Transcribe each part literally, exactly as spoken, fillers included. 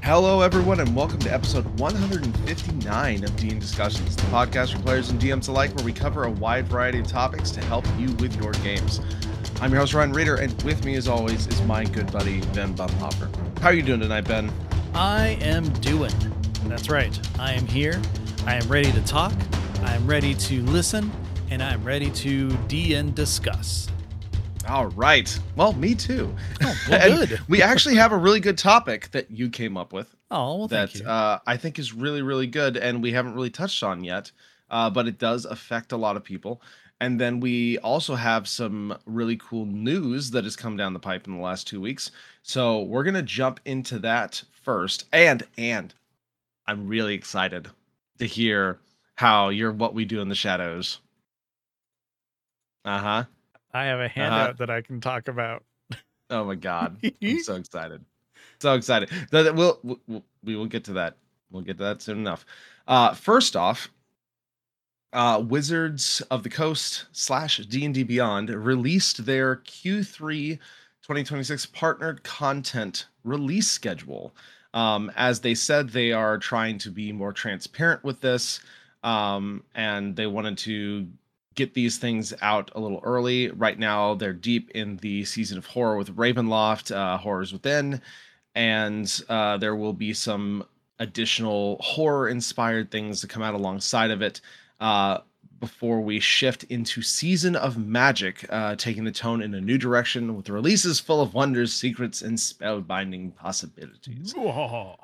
Hello, everyone, and welcome to episode one hundred fifty-nine of D and Discussions, the podcast for players and D Ms alike, where we cover a wide variety of topics to help you with your games. I'm your host, Ryan Reeder, and with me, as always, is my good buddy, Ben Bumhopper. How are you doing tonight, Ben? I am doing. That's right. I am here. I am ready to talk. I am ready to listen, and I am ready to D and discuss. All right. Well, me too. Oh, well, good. We actually have a really good topic that you came up with. Oh, well, that thank you. Uh, I think is really, really good, and we haven't really touched on yet, uh, but it does affect a lot of people. And then we also have some really cool news that has come down the pipe in the last two weeks. So we're gonna jump into that first, and and I'm really excited to hear how you're what we do in the shadows. Uh huh. I have a handout that I can talk about. Oh my god, I'm so excited. So excited. Th- th- We'll, we'll we will get to that. We'll get to that soon enough. Uh, first off, uh, Wizards of the Coast slash D and D Beyond released their Q three twenty twenty-six partnered content release schedule. Um, as they said, they are trying to be more transparent with this, um, and they wanted to get these things out a little early. Right now, they're deep in the season of horror with Ravenloft, uh, Horrors Within, and uh, there will be some additional horror-inspired things to come out alongside of it uh, before we shift into Season of Magic, uh, taking the tone in a new direction with releases full of wonders, secrets, and spellbinding possibilities. Whoa.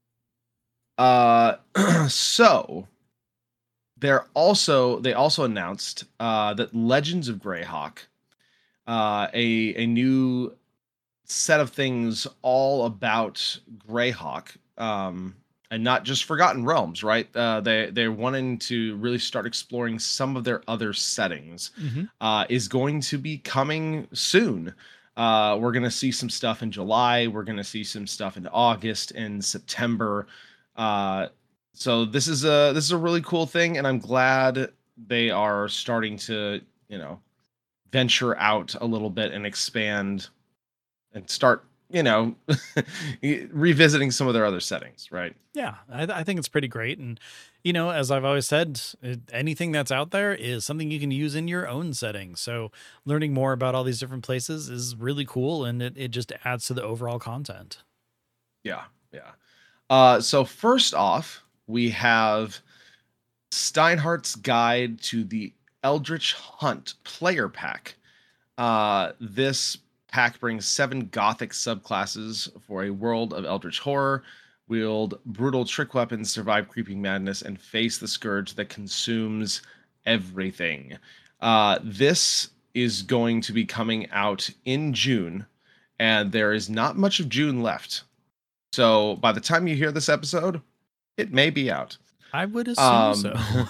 Uh, so they're also they also announced uh, that Legends of Greyhawk, uh, a a new set of things all about Greyhawk, um, and not just Forgotten Realms, right? Uh, they they're wanting to really start exploring some of their other settings. Mm-hmm. Uh, is going to be coming soon. Uh, we're gonna see some stuff in July. We're gonna see some stuff in August and September. Uh, so this is a this is a really cool thing, and I'm glad they are starting to you know venture out a little bit and expand and start, you know, revisiting some of their other settings, right? Yeah, I, I think it's pretty great. And, you know, as I've always said, it, anything that's out there is something you can use in your own setting. So learning more about all these different places is really cool, and it, it just adds to the overall content. Yeah, yeah. Uh, so first off, we have Steinhardt's Guide to the Eldritch Hunt Player Pack. Uh, this pack brings seven gothic subclasses for a world of eldritch horror. Wield brutal trick weapons, survive creeping madness, and face the scourge that consumes everything. Uh, this is going to be coming out in June, and there is not much of June left. So by the time you hear this episode, it may be out. I would assume Um, so.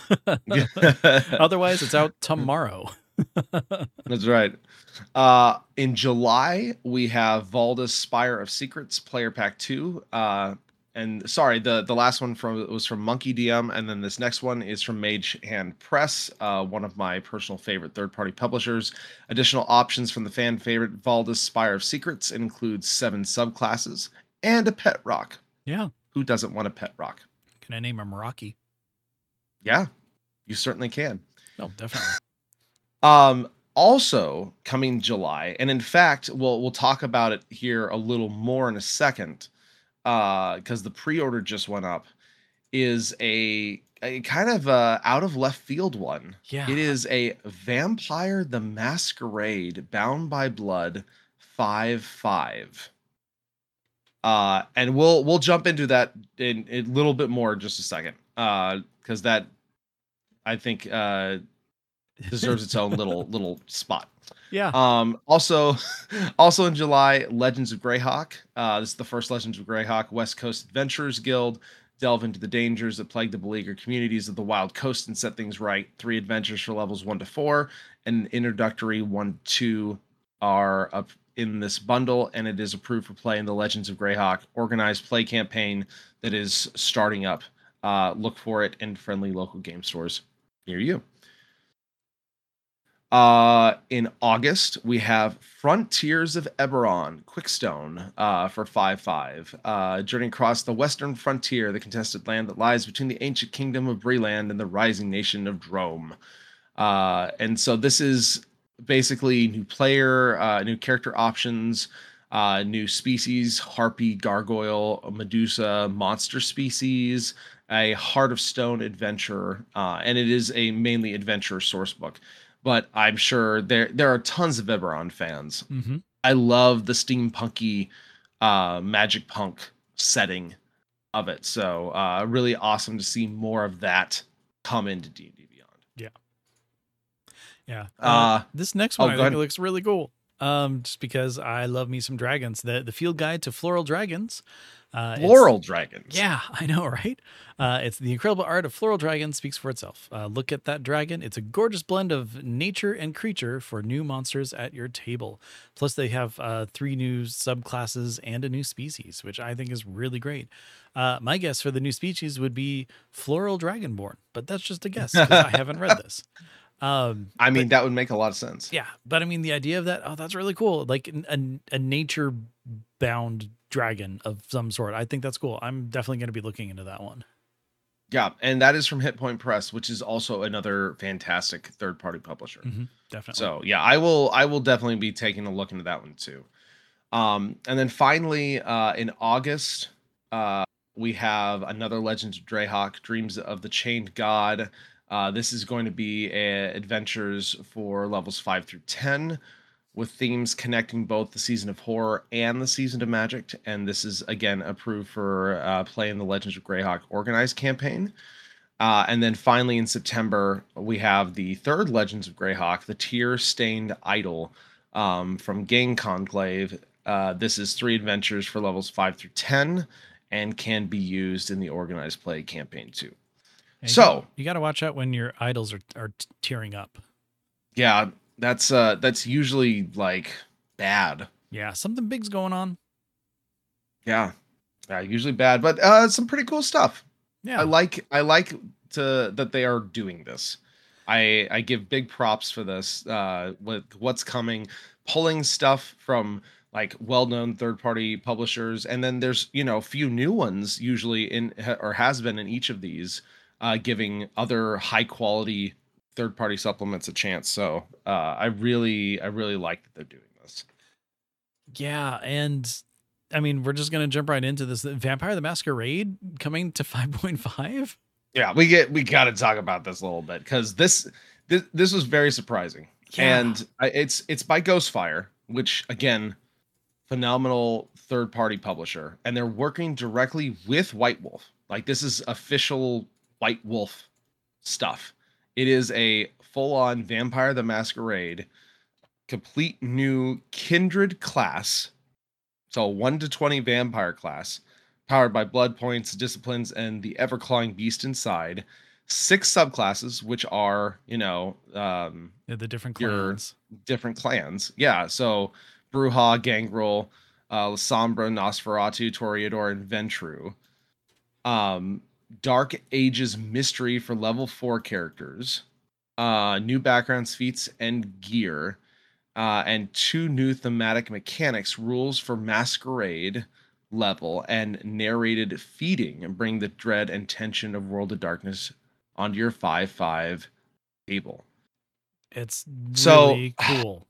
Otherwise, it's out tomorrow. That's right. Uh, in July, we have Valda's Spire of Secrets Player Pack two. Uh, and sorry, the, the last one from was from Monkey D M, and then this next one is from Mage Hand Press, uh, one of my personal favorite third-party publishers. Additional options from the fan favorite Valda's Spire of Secrets includes seven subclasses and a pet rock. Yeah. Who doesn't want a pet rock? Can I name him Rocky? Yeah, you certainly can. Oh, definitely. Um, also coming July, and in fact, we'll we'll talk about it here a little more in a second, uh, because the pre-order just went up, is a, a kind of a out of left field one. Yeah. It is a Vampire the Masquerade Bound by Blood five five. Uh, and we'll we'll jump into that in, in a little bit more in just a second, uh, because that I think uh deserves its own little little spot. Yeah. Um, also, also in July, Legends of Greyhawk. Uh, this is the first Legends of Greyhawk West Coast Adventurers Guild. Delve into the dangers that plague the beleaguered communities of the Wild Coast and set things right. Three adventures for levels one to four, and introductory one two are up in this bundle, and it is approved for play in the Legends of Greyhawk organized play campaign that is starting up. Uh, look for it in friendly local game stores near you. Uh, in August, we have Frontiers of Eberron, Quickstone, uh, for five five. Uh, journey across the western frontier, the contested land that lies between the ancient kingdom of Breland and the rising nation of Drome. Uh, and so this is basically new player, uh, new character options, uh, new species, harpy, gargoyle, Medusa, monster species, a Heart of Stone adventure, uh, and it is a mainly adventure source book. But I'm sure there there are tons of Eberron fans. Mm-hmm. I love the steampunky, uh, magic punk setting of it. So uh, really awesome to see more of that come into D and D Beyond. Yeah. Yeah. Uh, Uh, this next one oh, I go think ahead. looks really cool. Um, just because I love me some dragons. The the field guide to floral dragons. Uh, it's Floral dragons. Yeah, I know, right? Uh, it's the incredible art of floral dragon speaks for itself. Uh, look at that dragon. It's a gorgeous blend of nature and creature for new monsters at your table. Plus, they have uh, three new subclasses and a new species, which I think is really great. Uh, my guess for the new species would be floral dragonborn, but that's just a guess because I haven't read this. Um, I but mean, that would make a lot of sense. yeah, but I mean, the idea of that, oh, that's really cool. Like an- a, a nature bound dragon of some sort. I think that's cool. I'm definitely going to be looking into that one. Yeah, and that is from Hit Point Press, which is also another fantastic third-party publisher. Mm-hmm, definitely. So yeah, I will I will definitely be taking a look into that one too. Um, and then finally, uh, in August, uh, we have another Legends of Dreyhawk, Dreams of the Chained God. Uh, this is going to be uh, adventures for levels five through ten, with themes connecting both the Season of Horror and the Season of Magic. And this is, again, approved for uh, play in the Legends of Greyhawk organized campaign. Uh, and then finally in September, we have the third Legends of Greyhawk, the Tear Stained Idol, um, from Gang Conclave. Uh, this is three adventures for levels five through ten and can be used in the organized play campaign too. Yeah, you So gotta, you got to watch out when your idols are, are t- tearing up. yeah, that's uh that's usually like bad. Yeah, something big's going on. Yeah. Yeah, usually bad, but uh some pretty cool stuff. Yeah. I like I like to that they are doing this. I I give big props for this. Uh, with what's coming, pulling stuff from like well-known third-party publishers, and then there's you know a few new ones usually in or has been in each of these, uh, giving other high-quality third-party supplements a chance. So uh, I really I really like that they're doing this. Yeah, and I mean, we're just gonna jump right into this. Vampire the Masquerade coming to five point five. Yeah, we get we got to talk about this a little bit because this this this was very surprising, Yeah. and I, it's it's by Ghostfire, which again, phenomenal third party publisher, and they're working directly with White Wolf. Like this is official White Wolf stuff. It is a full on Vampire the Masquerade, complete new kindred class, so one to twenty vampire class, powered by blood points, disciplines, and the ever-clawing beast inside. Six subclasses, which are, you know, um, Yeah, the different your clans. different clans. Yeah, so Bruja, Gangrel, uh, Sombra, Nosferatu, Toreador, and Ventru. Um, Dark Ages Mystery for level four characters. Uh, new backgrounds, feats, and gear. Uh, and two new thematic mechanics, rules for Masquerade level, and narrated feeding, and bring the dread and tension of World of Darkness onto your five five table. It's So really cool.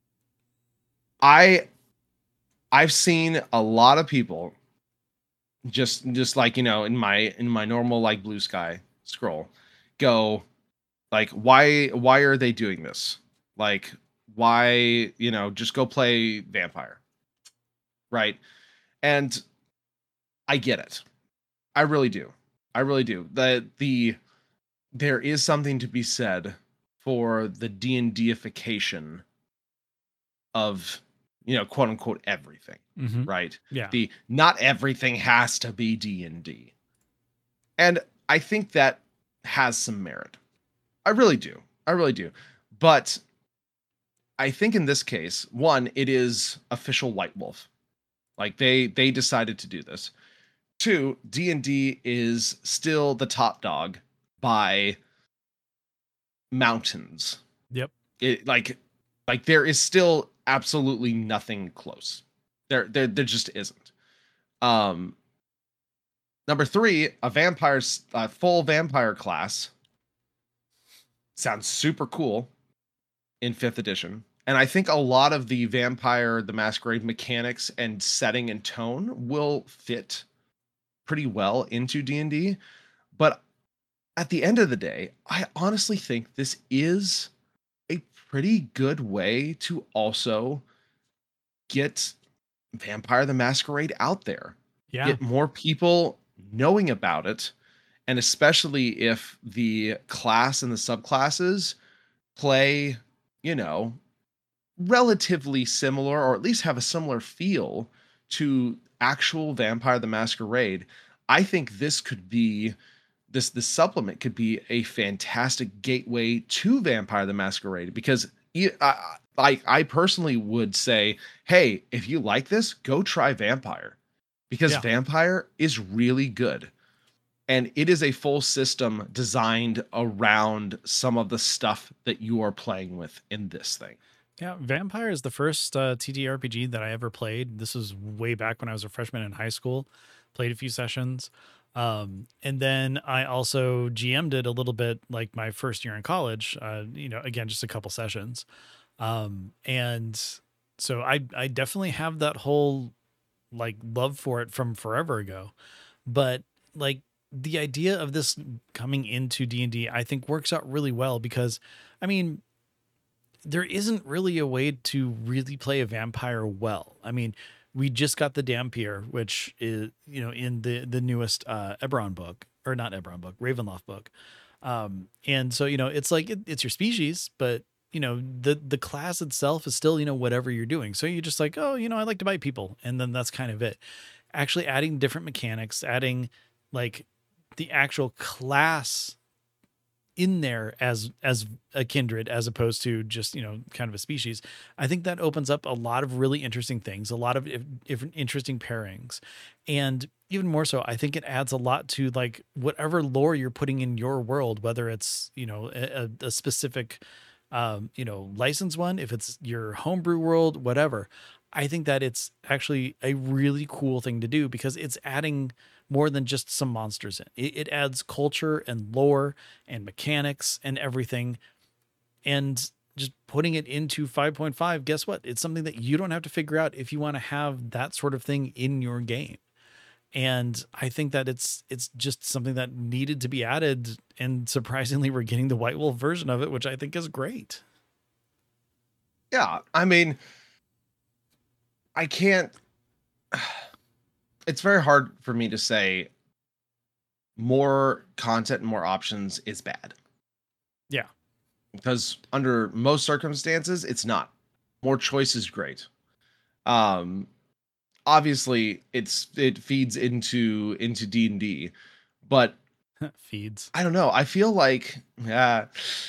I I've seen a lot of people just just like you know in my in my normal like blue sky scroll go like why why are they doing this? Like why, you know, just go play vampire. Right? And I get it. I really do. I really do. The the there is something to be said for the D and D-ification of, you know, quote unquote everything, Mm-hmm. right? Yeah. The not everything has to be D and D. And I think that has some merit. I really do. I really do. But I think in this case, one, it is official White Wolf. Like they they decided to do this. Two, D and D is still the top dog by mountains. Yep. It like like there is still absolutely nothing close. There there there just isn't. Um number three, a vampire's uh, full vampire class sounds super cool in fifth edition. And I think a lot of the Vampire the Masquerade mechanics and setting and tone will fit pretty well into D and D. But at the end of the day, I honestly think this is a pretty good way to also get Vampire the Masquerade out there. Yeah. Get more people knowing about it. And especially if the class and the subclasses play, you know, relatively similar, or at least have a similar feel to actual Vampire the Masquerade, I think this could be this this supplement could be a fantastic gateway to Vampire the Masquerade, because I, I I personally would say, hey, if you like this, go try Vampire, because Yeah. Vampire is really good. And it is a full system designed around some of the stuff that you are playing with in this thing. Yeah, Vampire is the first uh, T T R P G that I ever played. This was way back when I was a freshman in high school. Played a few sessions. Um, and then I also G M'd it a little bit like my first year in college. Uh, you know, again, just a couple sessions. Um, and so I I definitely have that whole like love for it from forever ago. But like the idea of this coming into D and D, I think works out really well because, I mean, there isn't really a way to really play a vampire well. I mean, we just got the Dampier, which is, you know, in the the newest uh Eberron book, or not Eberron book, Ravenloft book. Um, and so, you know, it's like it, it's your species, but you know, the the class itself is still, you know, whatever you're doing. So you're just like, oh, you know, I like to bite people, and then that's kind of it. Actually adding different mechanics, adding like the actual class in there as as a kindred, as opposed to just, you know, kind of a species. I think that opens up a lot of really interesting things, a lot of different interesting pairings. And even more so, I think it adds a lot to like whatever lore you're putting in your world, whether it's, you know, a, a specific um, you know, license one, if it's your homebrew world, whatever. I think that it's actually a really cool thing to do because it's adding more than just some monsters in. It, it adds culture and lore and mechanics and everything. And just putting it into five point five, guess what? It's something that you don't have to figure out if you want to have that sort of thing in your game. And I think that it's it's just something that needed to be added. And surprisingly, we're getting the White Wolf version of it, which I think is great. Yeah, I mean, I can't. It's very hard for me to say more content and more options is bad. Yeah. Because under most circumstances, it's not. More choice is great. Um, obviously, it's it feeds into into D and D, but feeds. I don't know. I feel like yeah.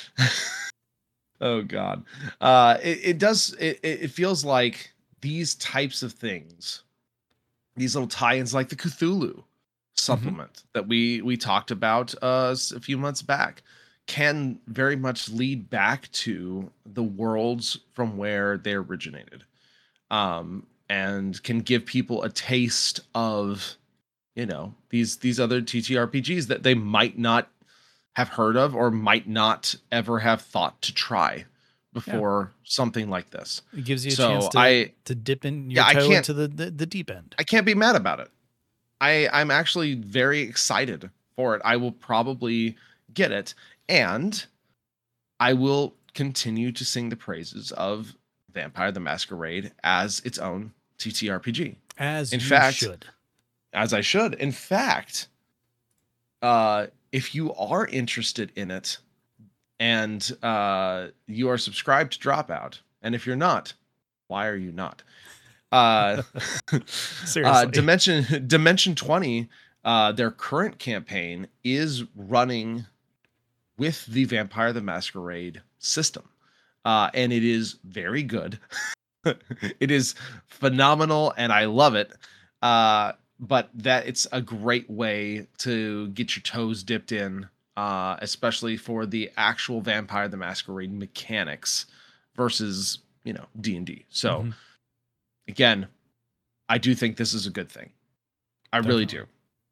Oh God. Uh, it it does. It it feels like these types of things, these little tie-ins like the Cthulhu supplement mm-hmm. that we we talked about uh, a few months back, can very much lead back to the worlds from where they originated, um, and can give people a taste of, you know, these these other T T R P Gs that they might not have heard of or might not ever have thought to try before yeah. something like this. It gives you a so chance to, I, to dip in your yeah, toe I can't, into the, the, the deep end. I can't be mad about it. I, I'm actually very excited for it. I will probably get it, and I will continue to sing the praises of Vampire the Masquerade as its own T T R P G. As in you fact, should. As I should. In fact, uh, if you are interested in it, and uh, you are subscribed to Dropout, and if you're not, why are you not? Uh, Seriously. Uh, Dimension Dimension twenty, uh, their current campaign is running with the Vampire the Masquerade system, uh, and it is very good. It is phenomenal, and I love it. Uh, but that it's a great way to get your toes dipped in. Uh, especially for the actual Vampire the Masquerade mechanics versus, you know, D and D. So hmm again, I do think this is a good thing. I really Definitely. do.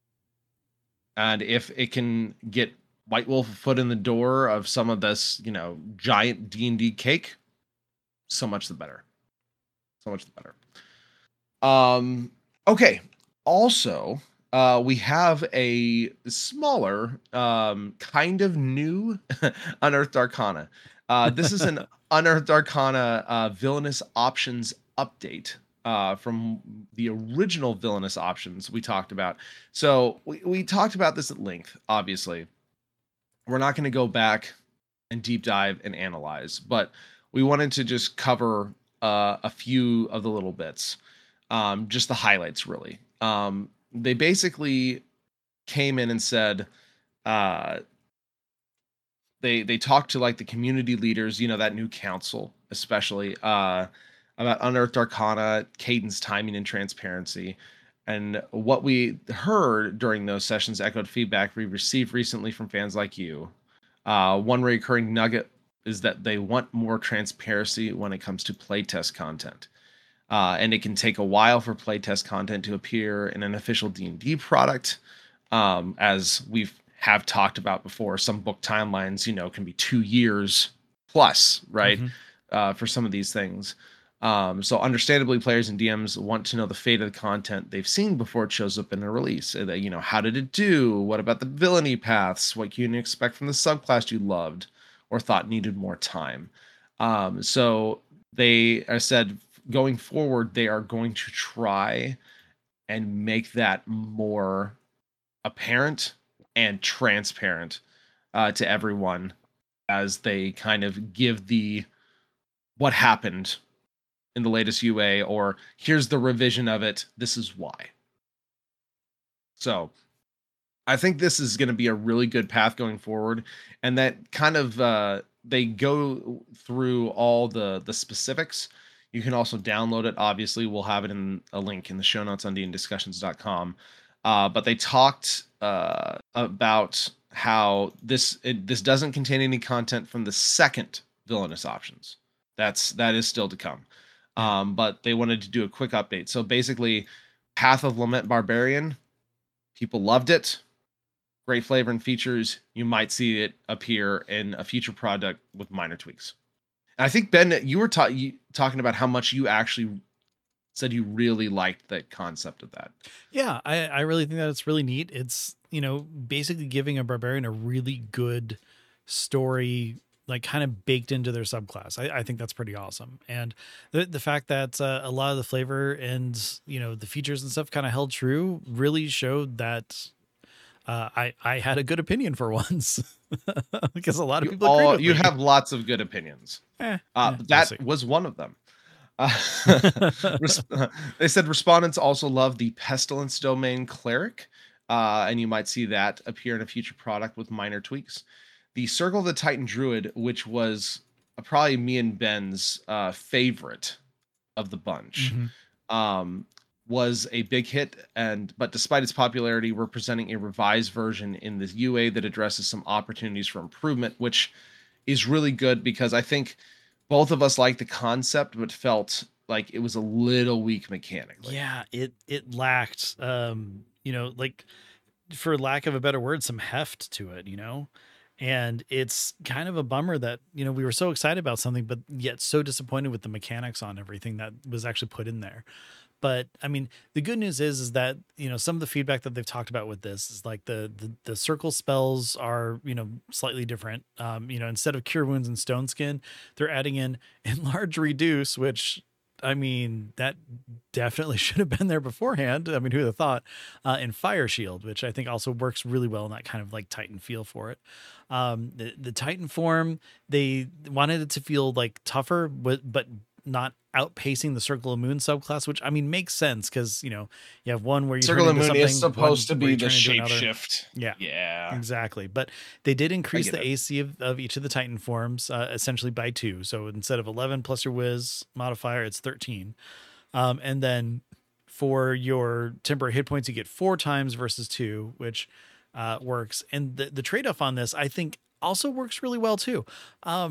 And if it can get White Wolf a foot in the door of some of this, you know, giant D and D cake, so much the better. So much the better. Um, okay. Also, uh, we have a smaller, um, kind of new Unearthed Arcana. Uh, this is an Unearthed Arcana uh, villainous options update uh, from the original villainous options we talked about. So we, we talked about this at length, obviously. We're not going to go back and deep dive and analyze, but we wanted to just cover uh, a few of the little bits, um, just the highlights, really. Um, they basically came in and said, uh, they they talked to like the community leaders, you know, that new council, especially uh, about Unearthed Arcana, cadence, timing, and transparency. And what we heard during those sessions echoed feedback we received recently from fans like you. Uh, one recurring nugget is that they want more transparency when it comes to playtest content. Uh, and it can take a while for playtest content to appear in an official D and D product. Um, as we've have talked about before, some book timelines, you know, can be two years plus, right? hmm Uh, for some of these things. Um, so understandably, players and D Ms want to know the fate of the content they've seen before it shows up in a release. Uh, You know, how did it do? What about the villainy paths? What can you expect from the subclass you loved or thought needed more time? Um, so they are said going forward, they are going to try and make that more apparent and transparent uh, to everyone as they kind of give the what happened in the latest U A, or here's the revision of it. This is why. So I think this is going to be a really good path going forward, and that kind of uh, they go through all the the specifics. You can also download it. Obviously, we'll have it in a link in the show notes on d n discussions dot com. Uh, but they talked uh, about how this it, this doesn't contain any content from the second villainous options. That's that is still to come. Yeah. Um, but they wanted to do a quick update. So basically, Path of Lament Barbarian, people loved it. Great flavor and features. You might see it appear in a future product with minor tweaks. And I think Ben, you were ta- you, talking about how much you actually said you really liked the concept of that. Yeah, I, I really think that it's really neat. It's, you know, basically giving a barbarian a really good story, like kind of baked into their subclass. I, I think that's pretty awesome. And the the fact that uh, a lot of the flavor and, you know, the features and stuff kind of held true really showed that uh, I, I had a good opinion for once because a lot of You people agreed all with you me. have lots of good opinions. Eh, Uh, eh, we'll that see. was one of them. Uh, res- they said respondents also love the Pestilence Domain Cleric, uh, and you might see that appear in a future product with minor tweaks. The Circle of the Titan Druid, which was uh, probably me and Ben's uh, favorite of the bunch, hmm um, was a big hit. And but despite its popularity, we're presenting a revised version in the U A that addresses some opportunities for improvement, which is really good because I think both of us liked the concept, but felt like it was a little weak mechanically. Yeah, it it lacked, um, you know, like for lack of a better word, some heft to it, you know? And it's kind of a bummer that, you know, we were so excited about something, but yet so disappointed with the mechanics on everything that was actually put in there. But I mean, the good news is, is that, you know, some of the feedback that they've talked about with this is like the, the, the circle spells are, you know, slightly different. Um, you know, instead of cure wounds and stone skin, they're adding in enlarge reduce, which I mean, that definitely should have been there beforehand. I mean, who'd have thought? Uh, and Fire Shield, which I think also works really well in that kind of like Titan feel for it. Um, the, the Titan form, they wanted it to feel like tougher, but, but not outpacing the Circle of Moon subclass, which I mean makes sense because, you know, you have one where you Circle turn of the into Moon something, is supposed one to where be you the turn into another. shapeshift. Yeah. Yeah. Exactly. But they did increase get the it. A C of, of each of the Titan forms uh, essentially by two. So instead of eleven plus your Wiz modifier, it's thirteen. Um, and then for your temporary hit points, you get four times versus two, which uh, works. And the, the trade off on this, I think, also works really well too. Um,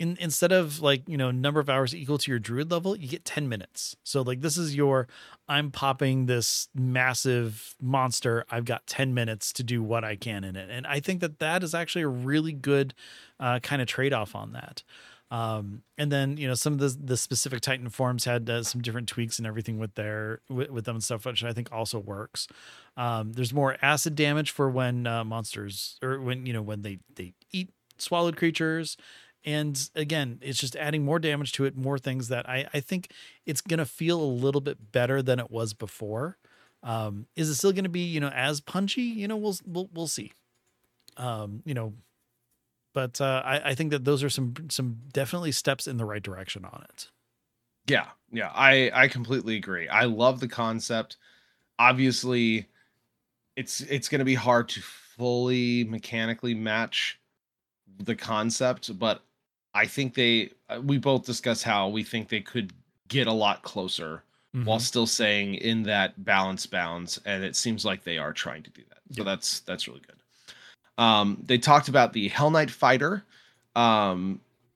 in, instead of like, you know, number of hours equal to your druid level, you get ten minutes. So like this is your, I'm popping this massive monster. I've got ten minutes to do what I can in it. And I think that that is actually a really good uh, kind of trade-off on that. Um, and then, you know, some of the, the specific Titan forms had uh, some different tweaks and everything with their, with, with them and stuff, which I think also works. Um, there's more acid damage for when uh, monsters, or when, you know, when they, they eat swallowed creatures. And again, it's just adding more damage to it, more things that I, I think it's going to feel a little bit better than it was before. Um, is it still going to be, you know, as punchy? You know, we'll, we'll, we'll see. Um, you know, but uh, I, I think that those are some, some definitely steps in the right direction on it. Yeah. Yeah. I, I completely agree. I love the concept. Obviously it's, it's going to be hard to fully mechanically match the concept, but I think they, uh, we both discussed how we think they could get a lot closer Mm-hmm. while still staying in that balance bounds. And it seems like they are trying to do that. So Yeah. that's, that's really good. Um, they talked about the Hell Knight fighter, um,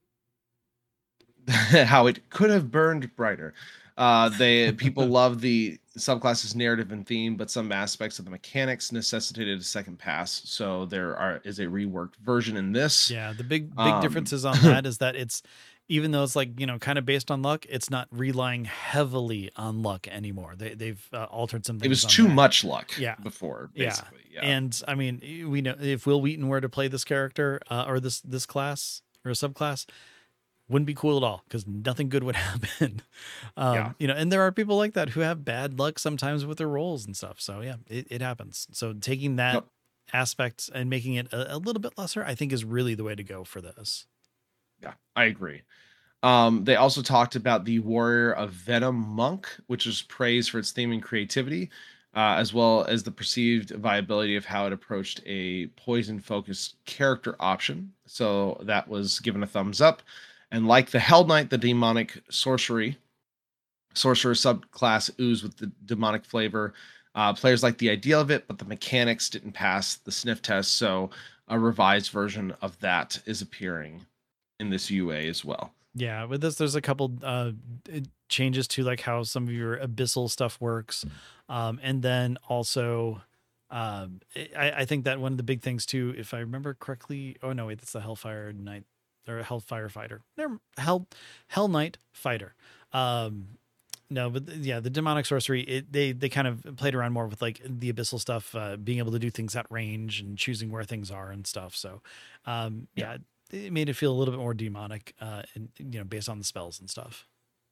how it could have burned brighter. Uh, they people love the subclass's narrative and theme, but some aspects of the mechanics necessitated a second pass. So there are is a reworked version in this. Yeah, the big big Um, differences on that is that it's, even though it's like, you know, kind of based on luck, it's not relying heavily on luck anymore. They they've uh, altered some things. It was on too there. much luck. Yeah. Before Yeah. basically. Yeah. And I mean, we know if Will Wheaton were to play this character uh, or this this class or a subclass, wouldn't be cool at all because nothing good would happen. um, Yeah. You know, and there are people like that who have bad luck sometimes with their rolls and stuff. So yeah, it, it happens. So taking that Yep. aspect and making it a, a little bit lesser, I think is really the way to go for this. Yeah, I agree. Um, they also talked about the Warrior of Venom Monk, which is praised for its theme and creativity, uh, as well as the perceived viability of how it approached a poison-focused character option. So that was given a thumbs up. And like the Hell Knight, the demonic sorcery, sorcerer subclass ooze with the demonic flavor. Uh, players like the idea of it, but the mechanics didn't pass the sniff test. So a revised version of that is appearing in this U A as well. Yeah, with this, there's a couple uh, changes to like how some of your abyssal stuff works, um, and then also, um, I, I think that one of the big things too, if I remember correctly, oh no, wait, that's the Hellfire Knight or Hellfire Fighter. Never, Hell Hell Knight Fighter. Um, no, but yeah, the demonic sorcery, it, they they kind of played around more with like the abyssal stuff, uh, being able to do things at range and choosing where things are and stuff. So, um, yeah. yeah it made it feel a little bit more demonic, uh, and you know, based on the spells and stuff.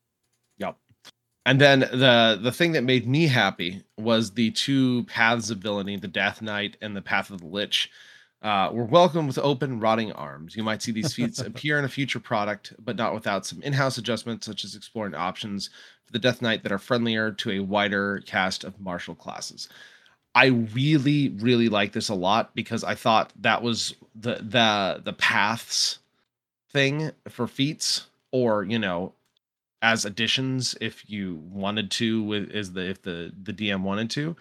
Yep. And then the the thing that made me happy was the two paths of villainy, the Death Knight and the Path of the Lich, uh, were welcomed with open, rotting arms. You might see these feats appear in a future product, but not without some in-house adjustments, such as exploring options for the Death Knight that are friendlier to a wider cast of martial classes. I really, really like this a lot because I thought that was the the the paths thing for feats, or you know, as additions if you wanted to, with is the if the the D M wanted to,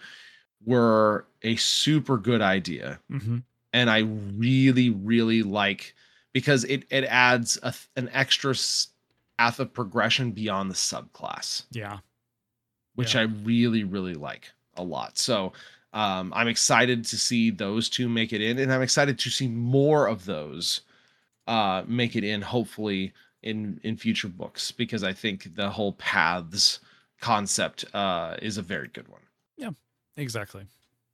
were a super good idea. Mm-hmm. And I really, really like, because it it adds a, an extra path of progression beyond the subclass. Yeah, which yeah. I really, really like a lot. So. Um, I'm excited to see those two make it in, and I'm excited to see more of those uh, make it in, hopefully in in future books, because I think the whole paths concept uh, is a very good one. Yeah, exactly.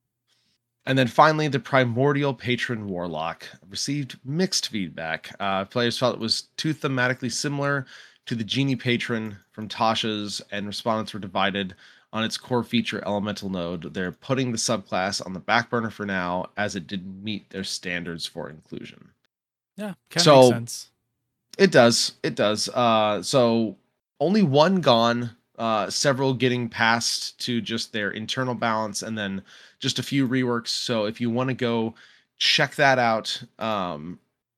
And then finally, the Primordial Patron Warlock received mixed feedback. Uh, players felt it was too thematically similar to the Genie Patron from Tasha's, and respondents were divided on its core feature elemental node. They're putting the subclass on the back burner for now, as it didn't meet their standards for inclusion. Yeah, kind of so makes sense. It does. It does. Uh, so only one gone, uh, several getting passed to just their internal balance, and then just a few reworks. So if you want to go check that out, um,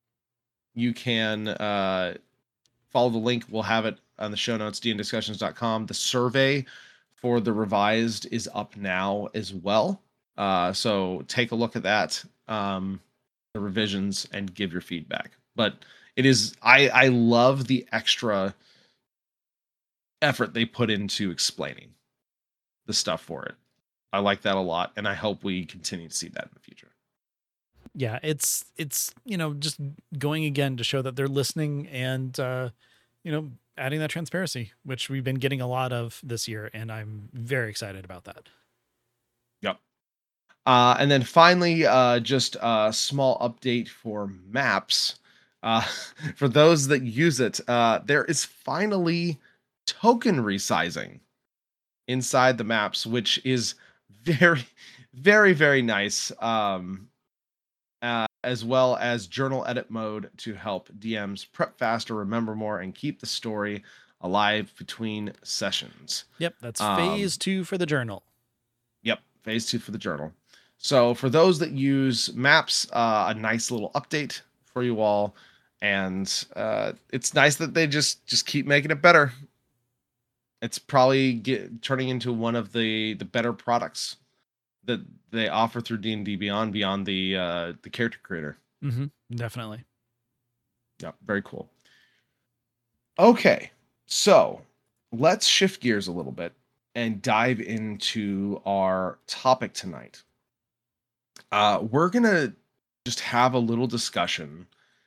you can uh, follow the link. We'll have it on the show notes, d n discussions dot com. The survey for the revised is up now as well. Uh, so take a look at that, um, the revisions, and give your feedback. But it is I I love the extra effort they put into explaining the stuff for it. I like that a lot, and I hope we continue to see that in the future. Yeah, it's it's you know just going again to show that they're listening and uh, you know adding that transparency, which we've been getting a lot of this year, and I'm very excited about that. Yep. Uh, and then finally, uh, just a small update for maps. Uh, for those that use it, uh, there is finally token resizing inside the maps, which is very, very, very nice. Um, uh, as well as journal edit mode to help D Ms prep faster, remember more, and keep the story alive between sessions. Yep, that's Um, phase two for the journal. Yep, phase two for the journal. So for those that use maps, uh, a nice little update for you all, and uh, it's nice that they just just keep making it better. It's probably get, turning into one of the the better products that they offer through D and D Beyond beyond the uh, the character creator. Mm-hmm, definitely. Yeah, very cool. Okay, so let's shift gears a little bit and dive into our topic tonight. Uh, we're gonna just have a little discussion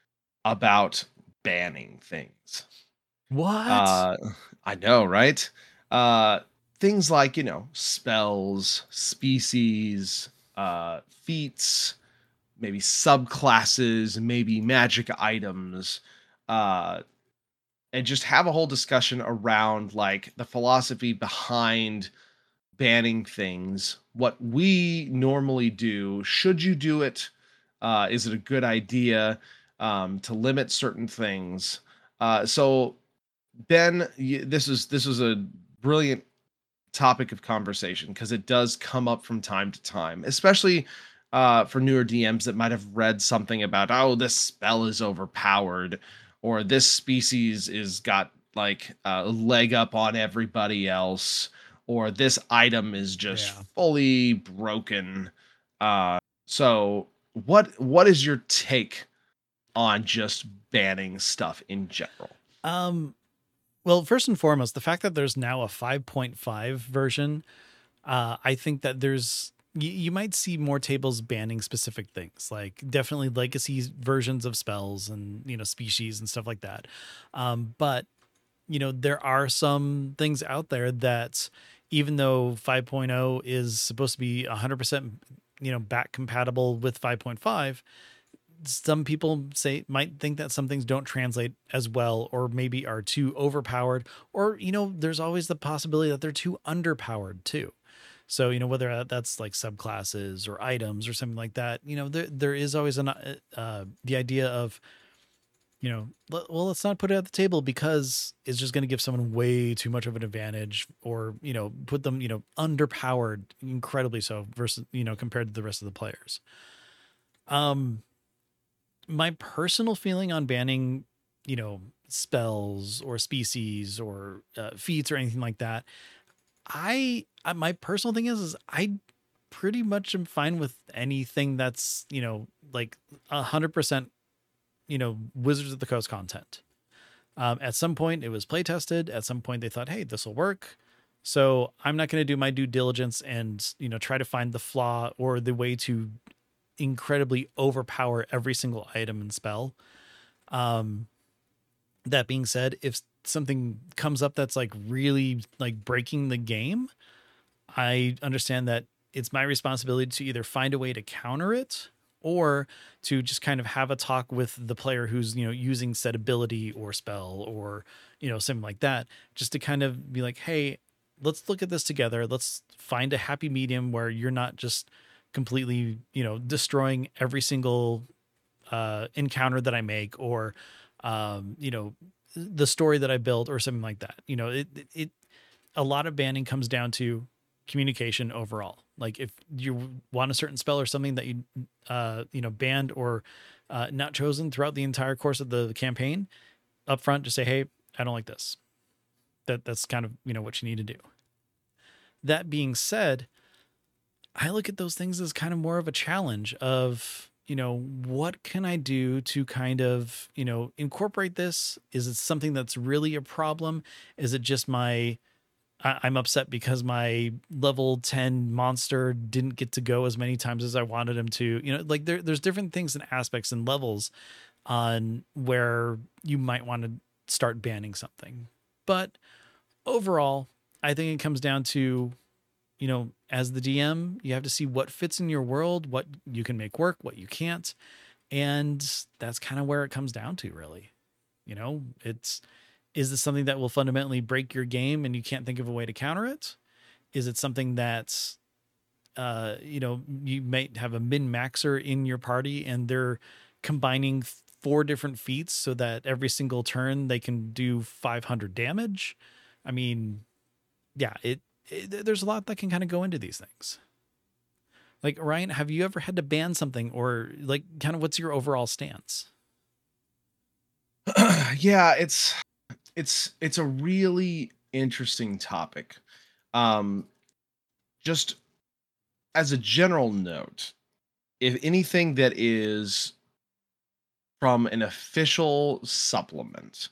about banning things. What? Uh, I know, right? Uh, things like, you know, spells, species, uh, feats, maybe subclasses, maybe magic items, uh, and just have a whole discussion around like the philosophy behind banning things, what we normally do. Should you do it? Uh, is it a good idea um, to limit certain things? Uh, so, Ben, y- this is this is a brilliant topic of conversation because it does come up from time to time, especially uh, for newer D Ms that might have read something about, oh, this spell is overpowered, or this species is got like a leg up on everybody else, or this item is just Yeah. fully broken. Uh, so, what what is your take on just banning stuff in general? Um. Well, first and foremost, the fact that there's now a five point five version, uh, I think that there's you, you might see more tables banning specific things, like definitely legacy versions of spells and you know species and stuff like that. Um, but you know there are some things out there that even though five point oh is supposed to be one hundred percent you know back compatible with five point five, some people say might think that some things don't translate as well or maybe are too overpowered, or you know there's always the possibility that they're too underpowered too. So you know whether that's like subclasses or items or something like that, you know there there is always an uh, uh the idea of you know l- well, let's not put it at the table because it's just going to give someone way too much of an advantage, or you know put them you know underpowered incredibly so versus you know compared to the rest of the players. um my personal feeling on banning, you know, spells or species or uh, feats or anything like that, I, I my personal thing is, is I pretty much am fine with anything that's you know like a hundred percent you know Wizards of the Coast content. Um, at some point, it was play tested. At some point, they thought, hey, this will work. So I'm not going to do my due diligence and you know try to find the flaw or the way to incredibly overpower every single item and spell. Um, that being said, if something comes up that's like really like breaking the game, I understand that it's my responsibility to either find a way to counter it or to just kind of have a talk with the player who's, you know, using said ability or spell or, you know, something like that, just to kind of be like, hey, let's look at this together. Let's find a happy medium where you're not just completely, you know, destroying every single uh, encounter that I make, or, um, you know, the story that I built or something like that. You know, it, it, it, a lot of banning comes down to communication overall. Like if you want a certain spell or something that you, uh, you know, banned or, uh, not chosen throughout the entire course of the campaign, up front, just say, hey, I don't like this. That that's kind of, you know, what you need to do. That being said, I look at those things as kind of more of a challenge of, you know, what can I do to kind of, you know, incorporate this? Is it something that's really a problem? Is it just my, I- I'm upset because my level ten monster didn't get to go as many times as I wanted him to? You know, like there, there's different things and aspects and levels on where you might want to start banning something. But overall, I think it comes down to, you know, as the D M, you have to see what fits in your world, what you can make work, what you can't. And that's kind of where it comes down to, really. You know, it's, is this something that will fundamentally break your game and you can't think of a way to counter it? Is it something that's, uh, you know, you might have a min maxer in your party and they're combining four different feats so that every single turn they can do five hundred damage? I mean, yeah, it, it there's a lot that can kind of go into these things. Like, Ryan, have you ever had to ban something, or like kind of what's your overall stance? Yeah, it's it's it's a really interesting topic. Um, just as a general note, if anything that is from an official supplement,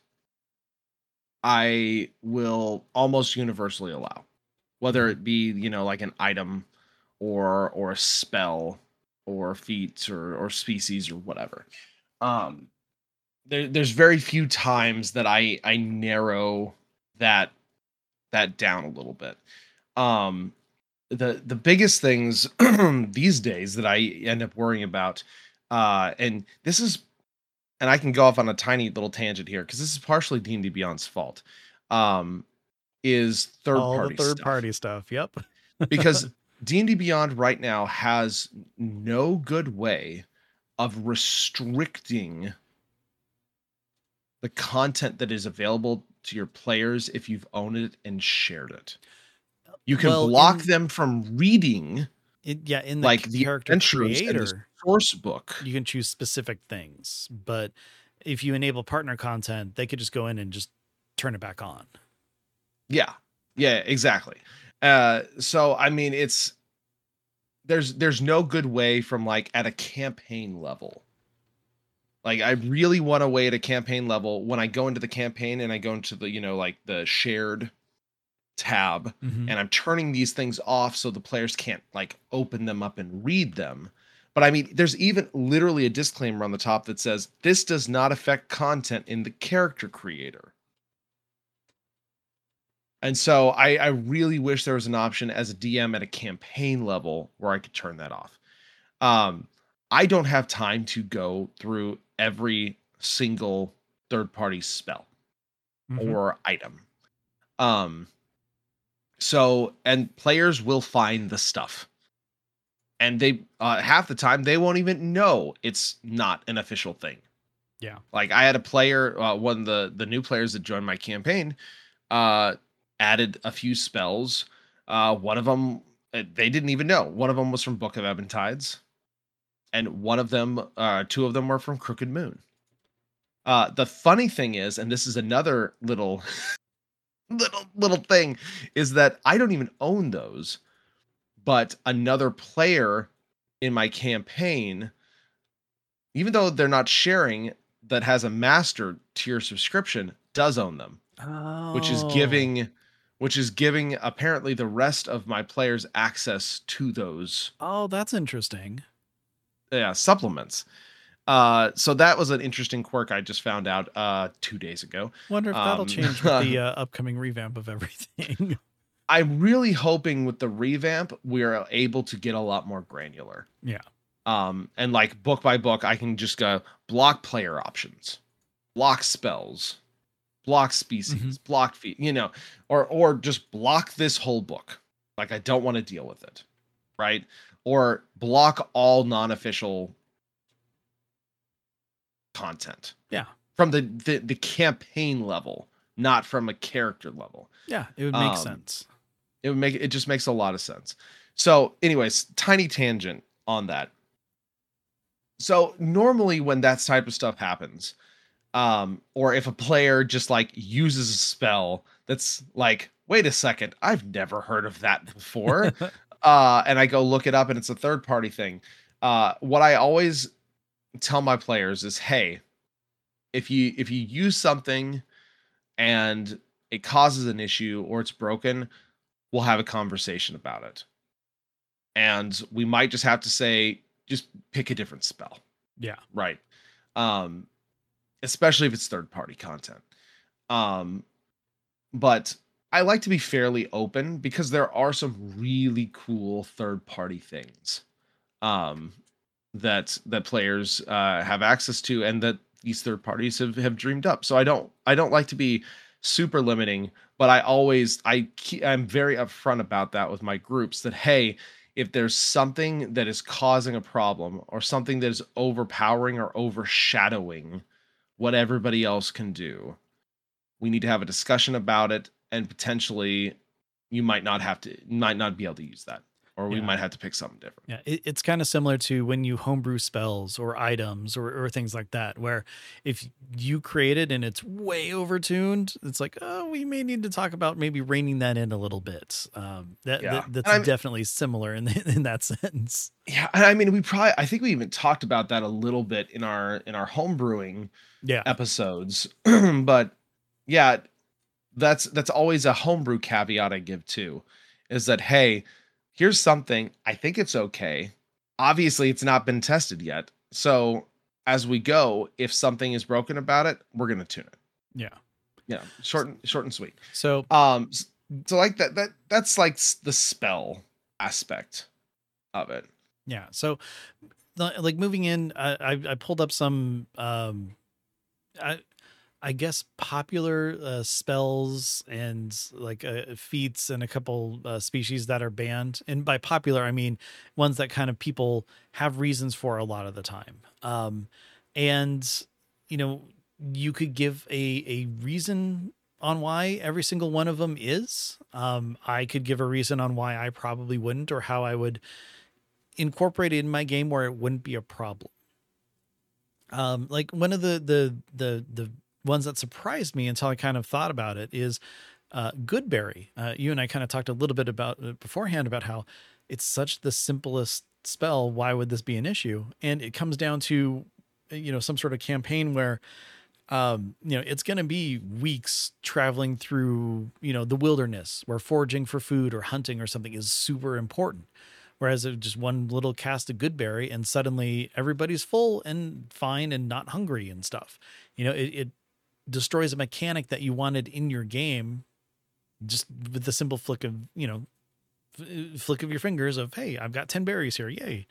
I will almost universally allow, whether Mhm. it be, you know, like an item or or a spell or feat or or species or whatever. Um, there, there's very few times that I I narrow that that down a little bit. Um, the the biggest things these days that I end up worrying about, uh, and this is, and I can go off on a tiny little tangent here because this is partially D and D Beyond's fault, um, is third All the party third stuff, party stuff. Yep. because D and D Beyond right now has no good way of restricting the content that is available to your players if you've owned it and shared it. You can Well, block in them from reading it, yeah, in the like the character adventures in the creator, source book. you can choose specific things, but if you enable partner content, they could just go in and just turn it back on. Yeah. Yeah, exactly. Uh so I mean it's there's there's no good way from like at a campaign level. Like I really want a way at a campaign level when I go into the campaign and I go into the, you know, like the shared tab Hmm. and I'm turning these things off so the players can't like open them up and read them. But I mean, there's even literally a disclaimer on the top that says this does not affect content in the character creator. And so I, I really wish there was an option as a D M at a campaign level where I could turn that off. Um, I don't have time to go through every single third party spell Hmm. or item. Um, so, and players will find the stuff. And they, uh, half the time, they won't even know it's not an official thing. Yeah. Like I had a player, uh, one of the, the new players that joined my campaign, uh, added a few spells. Uh, one of them, uh, they didn't even know. One of them was from Book of Ebb and Tides. And one of them, uh, two of them were from Crooked Moon. Uh, the funny thing is, and this is another little, little, little thing, is that I don't even own those, but another player in my campaign, even though they're not sharing, that has a master tier subscription, does own them, which is Oh. giving, which is giving apparently the rest of my players access to those Oh, that's interesting. uh, supplements. Uh, so that was an interesting quirk I just found out uh two days ago. Wonder if that'll Um, change with the uh, upcoming revamp of everything. I'm really hoping with the revamp we're able to get a lot more granular. Yeah. Um, and like book by book, I can just go block player options, block spells, block Hmm. species, block feet, you know, or or just block this whole book. Like I don't want to deal with it, right? Or block all non-official content Yeah. from the the, the campaign level, not from a character level. Yeah. It would make Um, sense. it would make it just makes a lot of sense. So, anyways, tiny tangent on that. So normally when that type of stuff happens, um, or if a player just like uses a spell that's like, wait a second, I've never heard of that before. Uh, and I go look it up and it's a third party thing. Uh, what I always tell my players is, hey, if you if you use something and it causes an issue or it's broken, we'll have a conversation about it. And we might just have to say, just pick a different spell. Yeah. Right. Um, especially if it's third party content. Um, but I like to be fairly open because there are some really cool third party things um, that that players uh, have access to, and that these third parties have have dreamed up. So I don't I don't like to be super limiting, but I always I ke- I'm very upfront about that with my groups that, hey, if there's something that is causing a problem or something that is overpowering or overshadowing what everybody else can do, we need to have a discussion about it, and potentially you might not have to might not be able to use that, or we Yeah. might have to pick something different. Yeah, it, it's kind of similar to when you homebrew spells or items or, or things like that, where if you create it and it's way overtuned, it's like, oh, we may need to talk about maybe reining that in a little bit. Um, that, Yeah. that that's And I'm definitely similar in in that sense. yeah, and I mean we probably I think we even talked about that a little bit in our in our home brewing Yeah, episodes. But yeah, that's that's always a homebrew caveat I give too, is that, hey, here's something I think it's okay. Obviously, it's not been tested yet. So as we go, if something is broken about it, we're gonna tune it. yeah. Yeah, short and short and sweet. So Um, s- so like that that that's like s- the spell aspect of it. yeah, so li- like moving in, I I, I pulled up some um. I, I guess popular uh, spells and like uh, feats and a couple uh, species that are banned. And by popular, I mean ones that kind of people have reasons for a lot of the time. Um, and you know, you could give a a reason on why every single one of them is. Um, I could give a reason on why I probably wouldn't, or how I would incorporate it in my game where it wouldn't be a problem. Um, like one of the the the the ones that surprised me until I kind of thought about it is uh, Goodberry. Uh, you and I kind of talked a little bit about it beforehand about how it's such the simplest spell. Why would this be an issue? And it comes down to uh, you know some sort of campaign where um you know it's going to be weeks traveling through you know the wilderness where foraging for food or hunting or something is super important. Whereas if just one little cast of Goodberry and suddenly everybody's full and fine and not hungry and stuff. You know, it, it destroys a mechanic that you wanted in your game just with the simple flick of, you know, f- flick of your fingers of, hey, I've got ten berries here. Yay.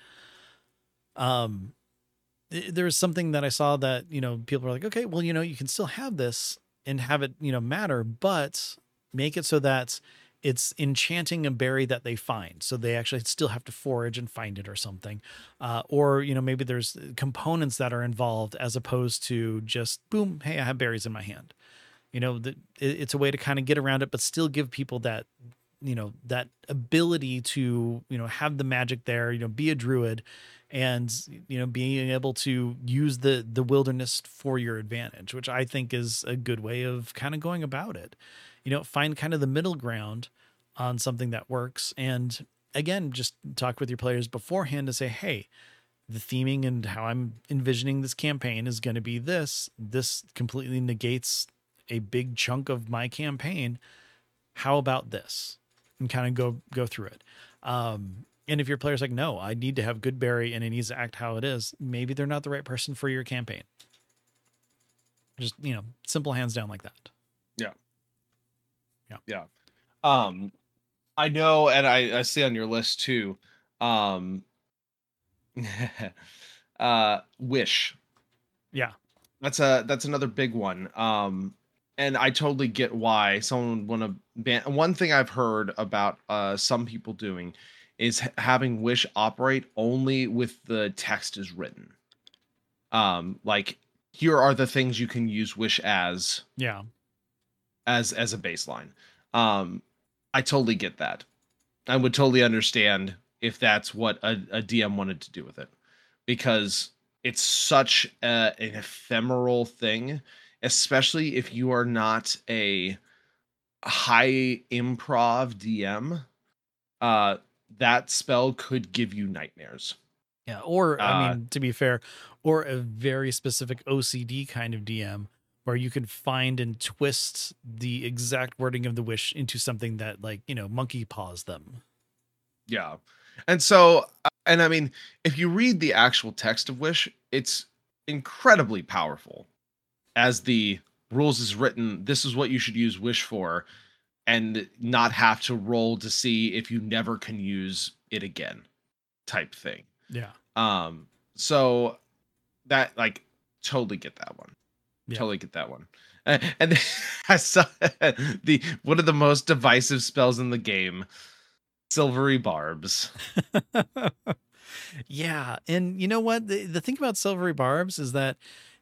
Um, th- there was something that I saw that, you know, people are like, okay, well, you know, you can still have this and have it, you know, matter, but make it so that it's enchanting a berry that they find. So they actually still have to forage and find it or something. Uh, or, you know, maybe there's components that are involved as opposed to just boom, hey, I have berries in my hand. You know, the, it, it's a way to kind of get around it, but still give people that, you know, that ability to, you know, have the magic there, you know, be a druid and, you know, being able to use the, the wilderness for your advantage, which I think is a good way of kind of going about it. You know, find kind of the middle ground on something that works. And again, just talk with your players beforehand to say, hey, the theming and how I'm envisioning this campaign is going to be this. This completely negates a big chunk of my campaign. How about this? And kind of go go through it. Um, and if your player's like, no, I need to have Goodberry and it needs to act how it is, maybe they're not the right person for your campaign. Just, you know, simple hands down like that. Yeah. Yeah. Yeah. Um, I know, and I, I see on your list too. Um, uh, Wish. Yeah. That's a that's another big one. Um, and I totally get why someone would want to ban. One thing I've heard about uh some people doing is h- having Wish operate only with the text is written. Um, like here are the things you can use Wish as Yeah. as as a baseline. Um, I totally get that. I would totally understand if that's what a, a D M wanted to do with it, because it's such a, an ephemeral thing, especially if you are not a high improv D M. Uh, that spell could give you nightmares. Yeah, or I Uh, mean, to be fair, or a very specific O C D kind of D M where you can find and twist the exact wording of the wish into something that, like, you know, monkey paws them. yeah. And so, uh, and I mean, if you read the actual text of Wish, it's incredibly powerful. As the rules is written, this is what you should use Wish for, and not have to roll to see if you never can use it again, type thing. Yeah. Um, so that like totally get that one. Yeah. Totally get that one. Uh, and I saw the one of the most divisive spells in the game, Silvery Barbs. Yeah. And you know what? The, the thing about Silvery Barbs is that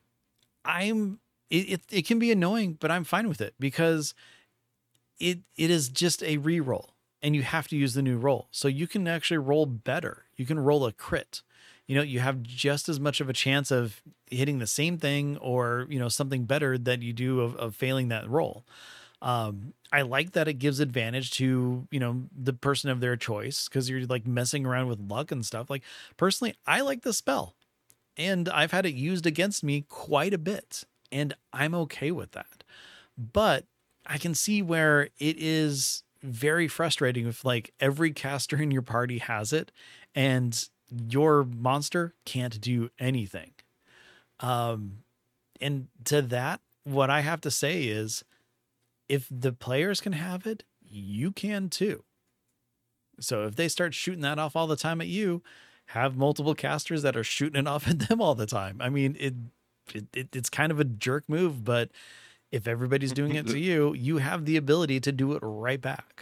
I'm it, it it can be annoying, but I'm fine with it because it it is just a re-roll and you have to use the new roll. So you can actually roll better. You can roll a crit. You know, you have just as much of a chance of hitting the same thing or, you know, something better that you do of, of failing that roll. Um, I like that it gives advantage to, you know, the person of their choice because you're like messing around with luck and stuff. Like personally, I like the spell and I've had it used against me quite a bit and I'm okay with that. But I can see where it is very frustrating if like every caster in your party has it and your monster can't do anything. Um, and to that, what I have to say is if the players can have it, you can too. So if they start shooting that off all the time at you, have multiple casters that are shooting it off at them all the time. I mean, it, it, it it's kind of a jerk move, but if everybody's doing it to you, you have the ability to do it right back.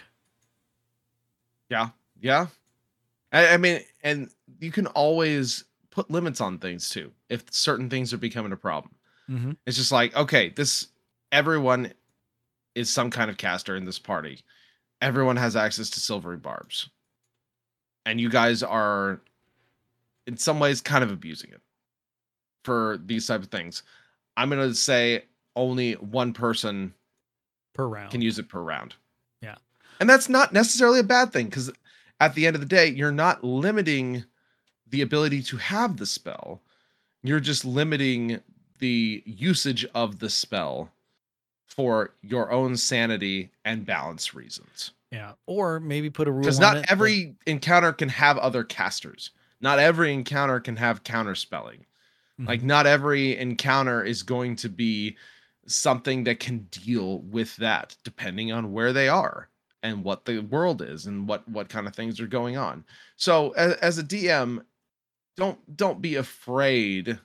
Yeah. Yeah. I, I mean, and you can always put limits on things too if certain things are becoming a problem. Mm-hmm. It's just like, okay, this everyone is some kind of caster in this party. Everyone has access to Silvery Barbs. And you guys are in some ways kind of abusing it for these type of things. I'm going to say only one person Per round can use it per round. Yeah. And that's not necessarily a bad thing because at the end of the day, you're not limiting the ability to have the spell. You're just limiting the usage of the spell for your own sanity and balance reasons. Yeah. Or maybe put a rule Because on not it every that, encounter can have other casters. Not every encounter can have counter spelling. mm-hmm. Like not every encounter is going to be something that can deal with that, depending on where they are and what the world is and what what kind of things are going on. So as, as a D M, don't don't be afraid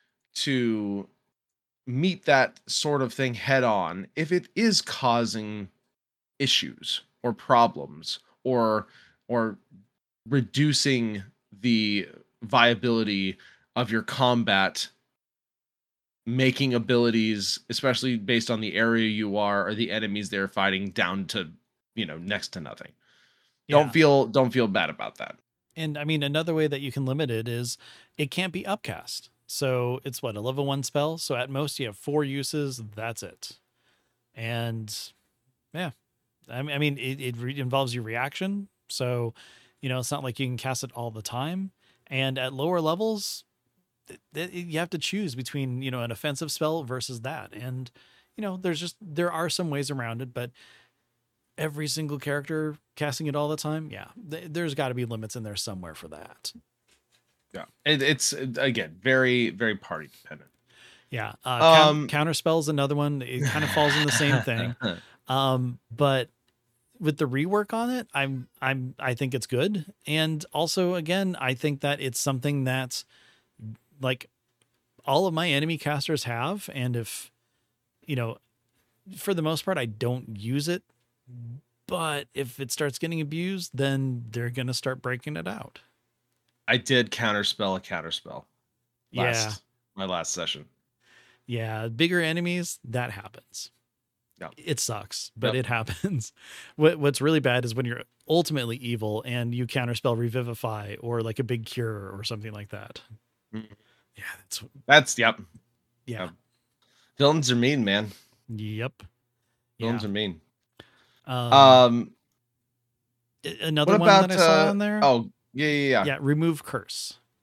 to meet that sort of thing head on if it is causing issues or problems or or reducing the viability of your combat, making abilities, especially based on the area you are or the enemies they're fighting, down to, you know, next to nothing. Yeah. Don't feel don't feel bad about that. And I mean, another way that you can limit it is it can't be upcast. So it's what, a level one spell. So at most you have four uses. That's it. And yeah, I mean, I mean it, it re- involves your reaction. So, you know, it's not like you can cast it all the time. And at lower levels, th- th- you have to choose between, you know, an offensive spell versus that. And, you know, there's just, there are some ways around it, but every single character casting it all the time. Yeah. Th- there's gotta be limits in there somewhere for that. Yeah. It, it's again, very, very party dependent. Yeah. Uh, um, counter spell is another one. It kind of falls in the same thing. Um, but with the rework on it, I'm, I'm, I think it's good. And also, again, I think that it's something that like all of my enemy casters have. And if, you know, for the most part, I don't use it, but if it starts getting abused, then they're going to start breaking it out. I did counterspell a counterspell. Last, yeah. My last session. Yeah. Bigger enemies, that happens. Yep. It sucks, but yep. it happens. What What's really bad is when you're ultimately evil and you counterspell Revivify or like a big cure or something like that. Mm. Yeah. That's, that's yep. Yeah. Yep. Villains are mean, man. Yep. Villains yeah. are mean. Um, um another one about, that I saw uh, on there. Oh, yeah, yeah, yeah. Yeah. Remove curse.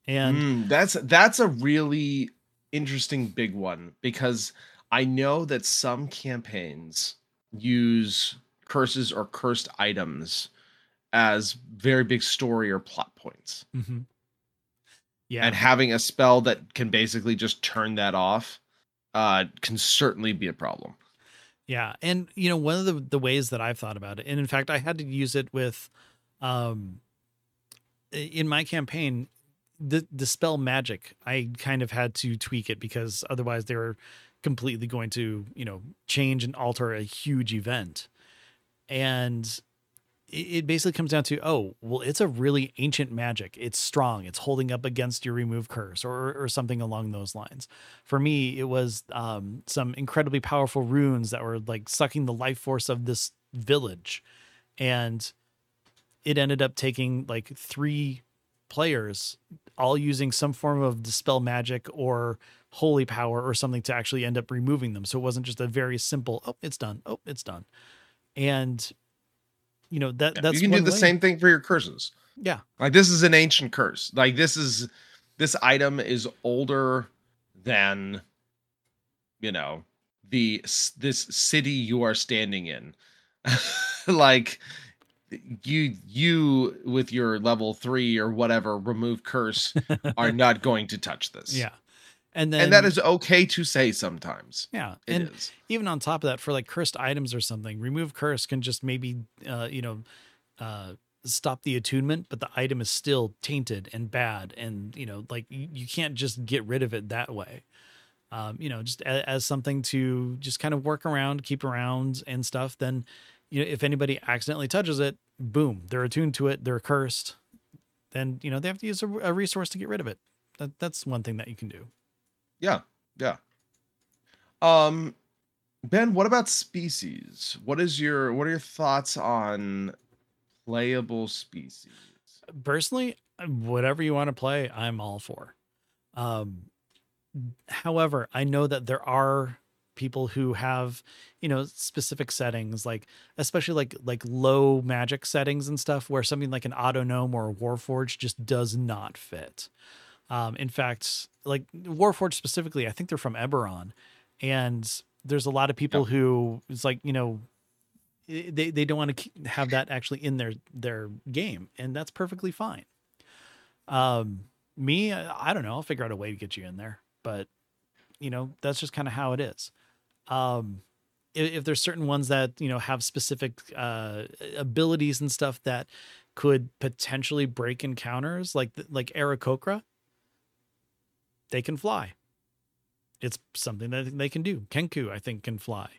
And Mm, that's that's a really interesting big one because I know that some campaigns use curses or cursed items as very big story or plot points. mhm, And yeah, having a spell that can basically just turn that off uh can certainly be a problem. yeah. And you know, one of the the ways that I've thought about it, and in fact, I had to use it with, um, i- in my campaign, the the spell magic. I kind of had to tweak it because otherwise they were completely going to, you know, change and alter a huge event. And it it basically comes down to, oh well, it's a really ancient magic, it's strong, it's holding up against your remove curse, or or something along those lines. For me, it was um some incredibly powerful runes that were like sucking the life force of this village, and it ended up taking like three players all using some form of dispel magic or holy power or something to actually end up removing them, so it wasn't just a very simple, oh it's done, oh it's done. And you know, that Yeah, you that's can do one the way. same thing for your curses. Yeah. Like this is an ancient curse. Like this is this item is older than, you know, the s- this city you are standing in. Like you you with your level three or whatever remove curse are not going to touch this. Yeah. And And that then, is okay to say sometimes. yeah. It And is. even on top of that, for like cursed items or something, remove curse can just maybe, uh, you know, uh, stop the attunement, but the item is still tainted and bad. And, you know, like you, you can't just get rid of it that way. Um, you know, just a, as something to just kind of work around, keep around and stuff. Then, you know, if anybody accidentally touches it, boom, they're attuned to it, they're cursed. Then, you know, they have to use a, a resource to get rid of it. That, that's one thing that you can do. Yeah. Yeah. Um Ben, what about species? What is your what are your thoughts on playable species? Personally, whatever you want to play, I'm all for. Um, However, I know that there are people who have, you know, specific settings, like especially like like low magic settings and stuff, where something like an auto gnome or a warforge just does not fit. Um, in fact, like warforge specifically, I think they're from Eberron, and there's a lot of Yeah. people who it's like, you know, they they don't want to have that actually in their their game, and that's perfectly fine. Um, Me, I don't know. I'll figure out a way to get you in there, but you know, that's just kind of how it is. Um, if, if there's certain ones that, you know, have specific uh, abilities and stuff that could potentially break encounters, like like Aarakocra, they can fly. It's something that they can do. Kenku, I think, can fly.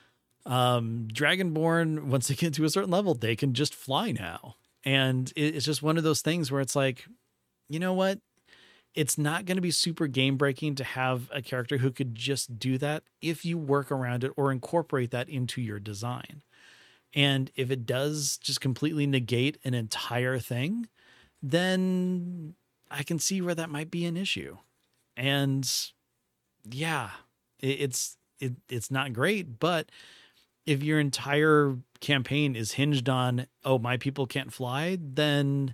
Um, Dragonborn, once they get to a certain level, they can just fly now. And it, it's just one of those things where it's like, you know what? It's not going to be super game breaking to have a character who could just do that if you work around it or incorporate that into your design. And if it does just completely negate an entire thing, then I can see where that might be an issue. And yeah, it, it's it, it's not great, but if your entire campaign is hinged on, oh, my people can't fly, then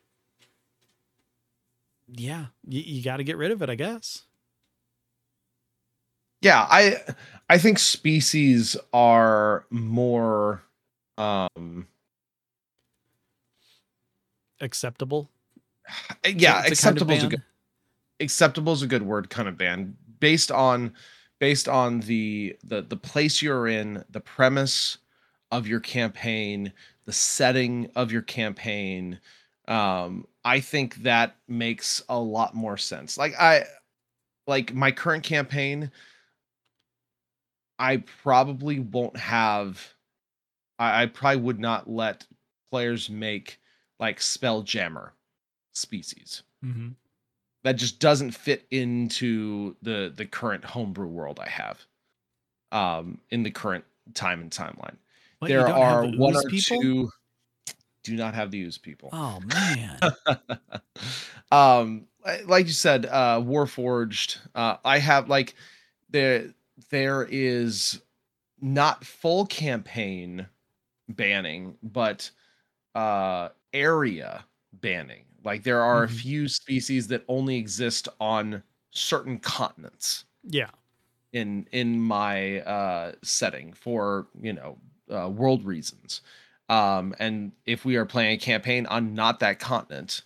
yeah, you, you got to get rid of it, I guess. Yeah, I I think species are more um Acceptable to, yeah, to kind of acceptable is a good ban. acceptable is a good word kind of band based on based on the the the place you're in, the premise of your campaign, the setting of your campaign. Um I think that makes a lot more sense. Like I like my current campaign, I probably won't have I, I probably would not let players make like Spelljammer species. Mm-hmm. That just doesn't fit into the the current homebrew world I have um in the current time and timeline. What, you There don't have are one ooze or people? two do not have the use people. Oh man. um li- like you said, uh Warforged, uh I have like there there is not full campaign banning, but uh area banning. Like there are a Mhm. few species that only exist on certain continents Yeah. in in my uh setting for, you know, uh, world reasons. Um and if we are playing a campaign on not that continent,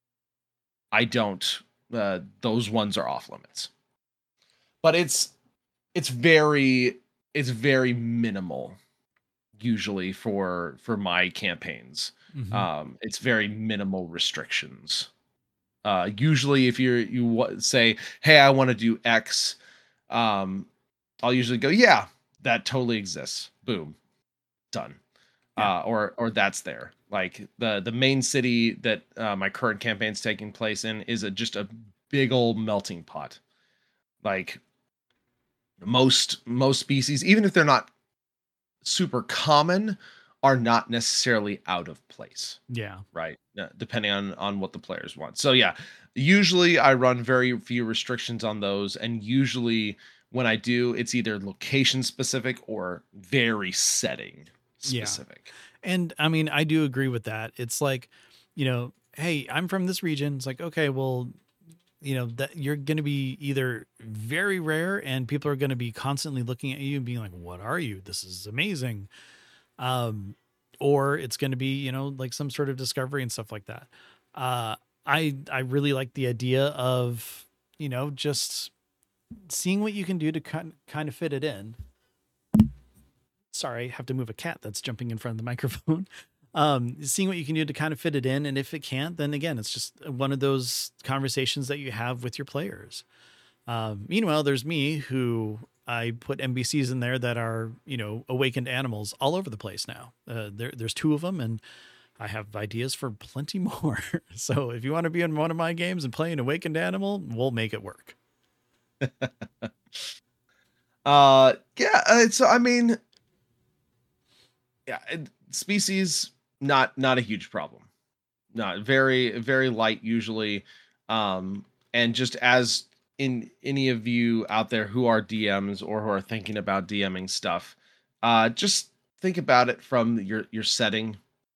I don't uh those ones are off limits. But it's it's very it's very minimal usually for for my campaigns. Mhm. Um it's very minimal restrictions. Uh usually if you're you wa- say, "Hey, I want to do X," um I'll usually go, "Yeah, that totally exists." Boom, done. Yeah. Uh or or that's there. Like the the main city that uh, my current campaign's taking place in is a, just a big old melting pot. Like most most species, even if they're not super common, are not necessarily out of place, Yeah. right? Uh, depending on on what the players want. So yeah, usually I run very few restrictions on those, and usually when I do, it's either location specific or very setting Yeah. specific. And I mean, I do agree with that. It's like, you know, hey, I'm from this region. It's like, okay, well, you know, that you're going to be either very rare and people are going to be constantly looking at you and being like, what are you? This is amazing. Um, or it's going to be, you know, like some sort of discovery and stuff like that. Uh, I, I really like the idea of, you know, just seeing what you can do to kind kind of fit it in. Sorry, I have to move a cat that's jumping in front of the microphone. Um, seeing what you can do to kind of fit it in. And if it can't, then again, it's just one of those conversations that you have with your players. Um, meanwhile, there's me who I put N B Cs in there that are, you know, awakened animals all over the place now. Uh, there, there's two of them, and I have ideas for plenty more. So if you want to be in one of my games and play an awakened animal, we'll make it work. Uh yeah, uh, so I mean, yeah, it- species not not a huge problem. Not very very light usually. Um and just as in any of you out there who are D Ms or who are thinking about DMing stuff, uh just think about it from your your setting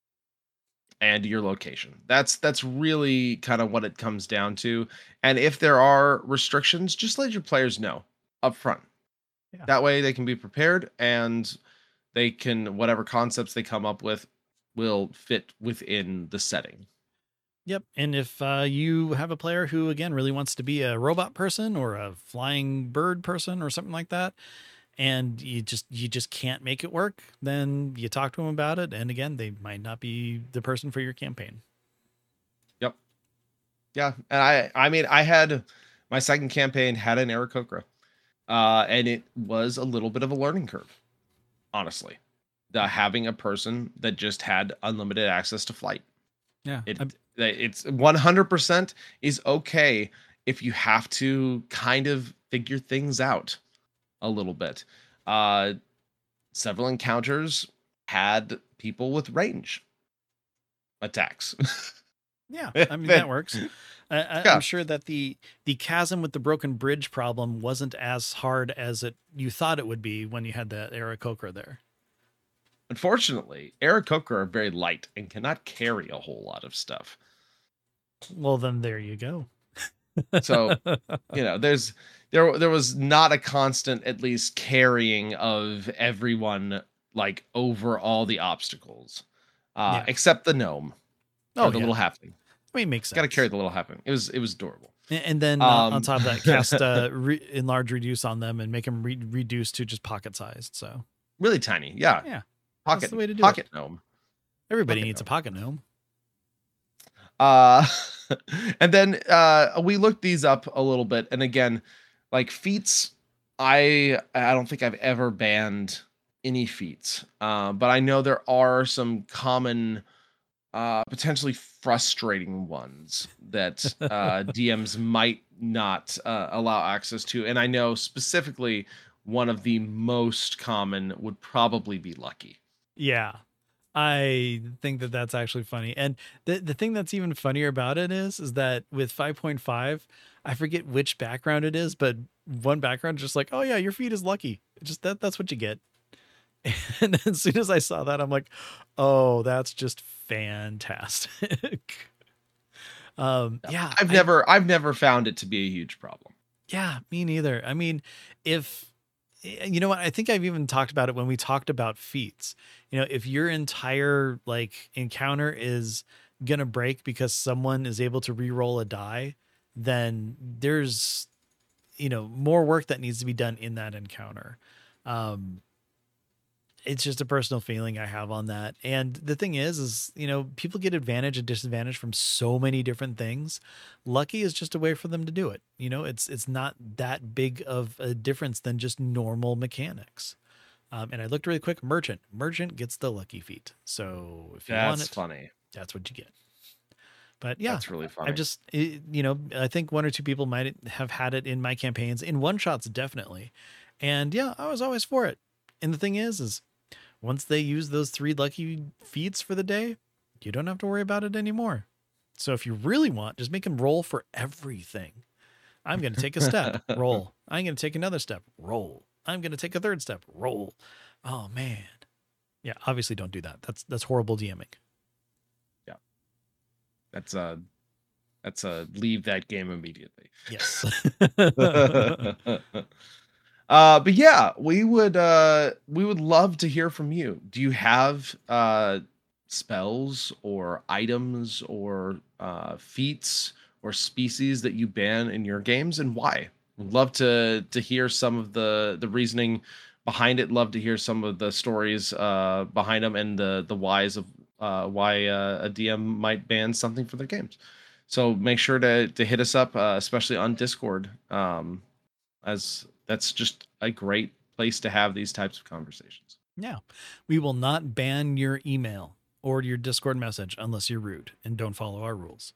and your location. That's that's really kind of what it comes down to. And if there are restrictions, just let your players know up front. Yeah. That way they can be prepared, and they can whatever concepts they come up with will fit within the setting. Yep. And if uh, you have a player who, again, really wants to be a robot person or a flying bird person or something like that, and you just you just can't make it work, then you talk to them about it. And again, they might not be the person for your campaign. Yep. Yeah. And I I mean I had my second campaign had an Aarakocra. Uh and it was a little bit of a learning curve, honestly. The having a person that just had unlimited access to flight. Yeah. It I'm, it's one hundred percent is okay if you have to kind of figure things out a little bit. Uh several encounters had people with range attacks. yeah. I mean, that That works. I, I- I'm yeah, sure that the the chasm with the broken bridge problem wasn't as hard as it you thought it would be when you had that Aarakocra there. unfortunately, Aarakocra are very light and cannot carry a whole lot of stuff. Well, then there you go. So, you know, there's there there was not a constant at least carrying of everyone like over all the obstacles. Uh Yeah. except the gnome or Oh the yeah. little halfling. I mean, it makes Got to carry sense. the little halfling. It was it was adorable. A- And then uh, on Um top of that, cast uh, re- enlarge reduce on them and make them re- reduce to just pocket sized. So really tiny. Yeah. yeah, that's Pocket the way to do it. pocket gnome. Everybody Pocket needs a gnome. pocket gnome. Uh, and then uh, we looked these up a little bit, and again, like feats, I I don't think I've ever banned any feats, uh, but I know there are some common, uh, potentially frustrating ones that uh, D Ms might not uh, allow access to, and I know specifically one of the most common would probably be lucky. Yeah, I think that that's actually funny. And the the thing that's even funnier about it is is that with five point five, I forget which background it is, but one background just like, oh yeah, your feed is lucky. Just that that's what you get. And as soon as I saw that, I'm like, oh, that's just fantastic. um, Yeah. yeah, I've I, never I've never found it to be a huge problem. yeah, me neither. I mean, if eh, you know what, I think I've even talked about it when we talked about feats. You know, if your entire like encounter is gonna break because someone is able to re-roll a die, then there's, you know, more work that needs to be done in that encounter. Um, it's just a personal feeling I have on that. And the thing is, is, you know, people get advantage and disadvantage from so many different things. Lucky is just a way for them to do it. You know, it's, it's not that big of a difference than just normal mechanics. Um, and I looked really quick, merchant, merchant gets the lucky feat. So if you want That's it, funny. that's what you get. But yeah, That's really I've funny. just, it, you know, I think one or two people might have had it in my campaigns, in one shots, definitely. And yeah, I was always for it. And the thing is, is once they use those three lucky feats for the day, you don't have to worry about it anymore. So if you really want, just make them roll for everything. I'm going to take a step, roll. I'm going to take another step, roll. I'm going to take a third step, roll. Oh man. Yeah, obviously don't do that. That's that's horrible DMing. Yeah. That's a that's a leave that game immediately. Yes. uh but yeah, we would uh we would love to hear from you. Do you have uh spells or items or uh feats or species that you ban in your games, and why? Would love to to hear some of the the reasoning behind it. Love to hear some of the stories uh behind them, and the the whys of uh why uh, a D M might ban something for their games. So make sure to to hit us up, uh, especially on Discord, um, as that's just a great place to have these types of conversations. Yeah. We will not ban your email or your Discord message unless you're rude and don't follow our rules.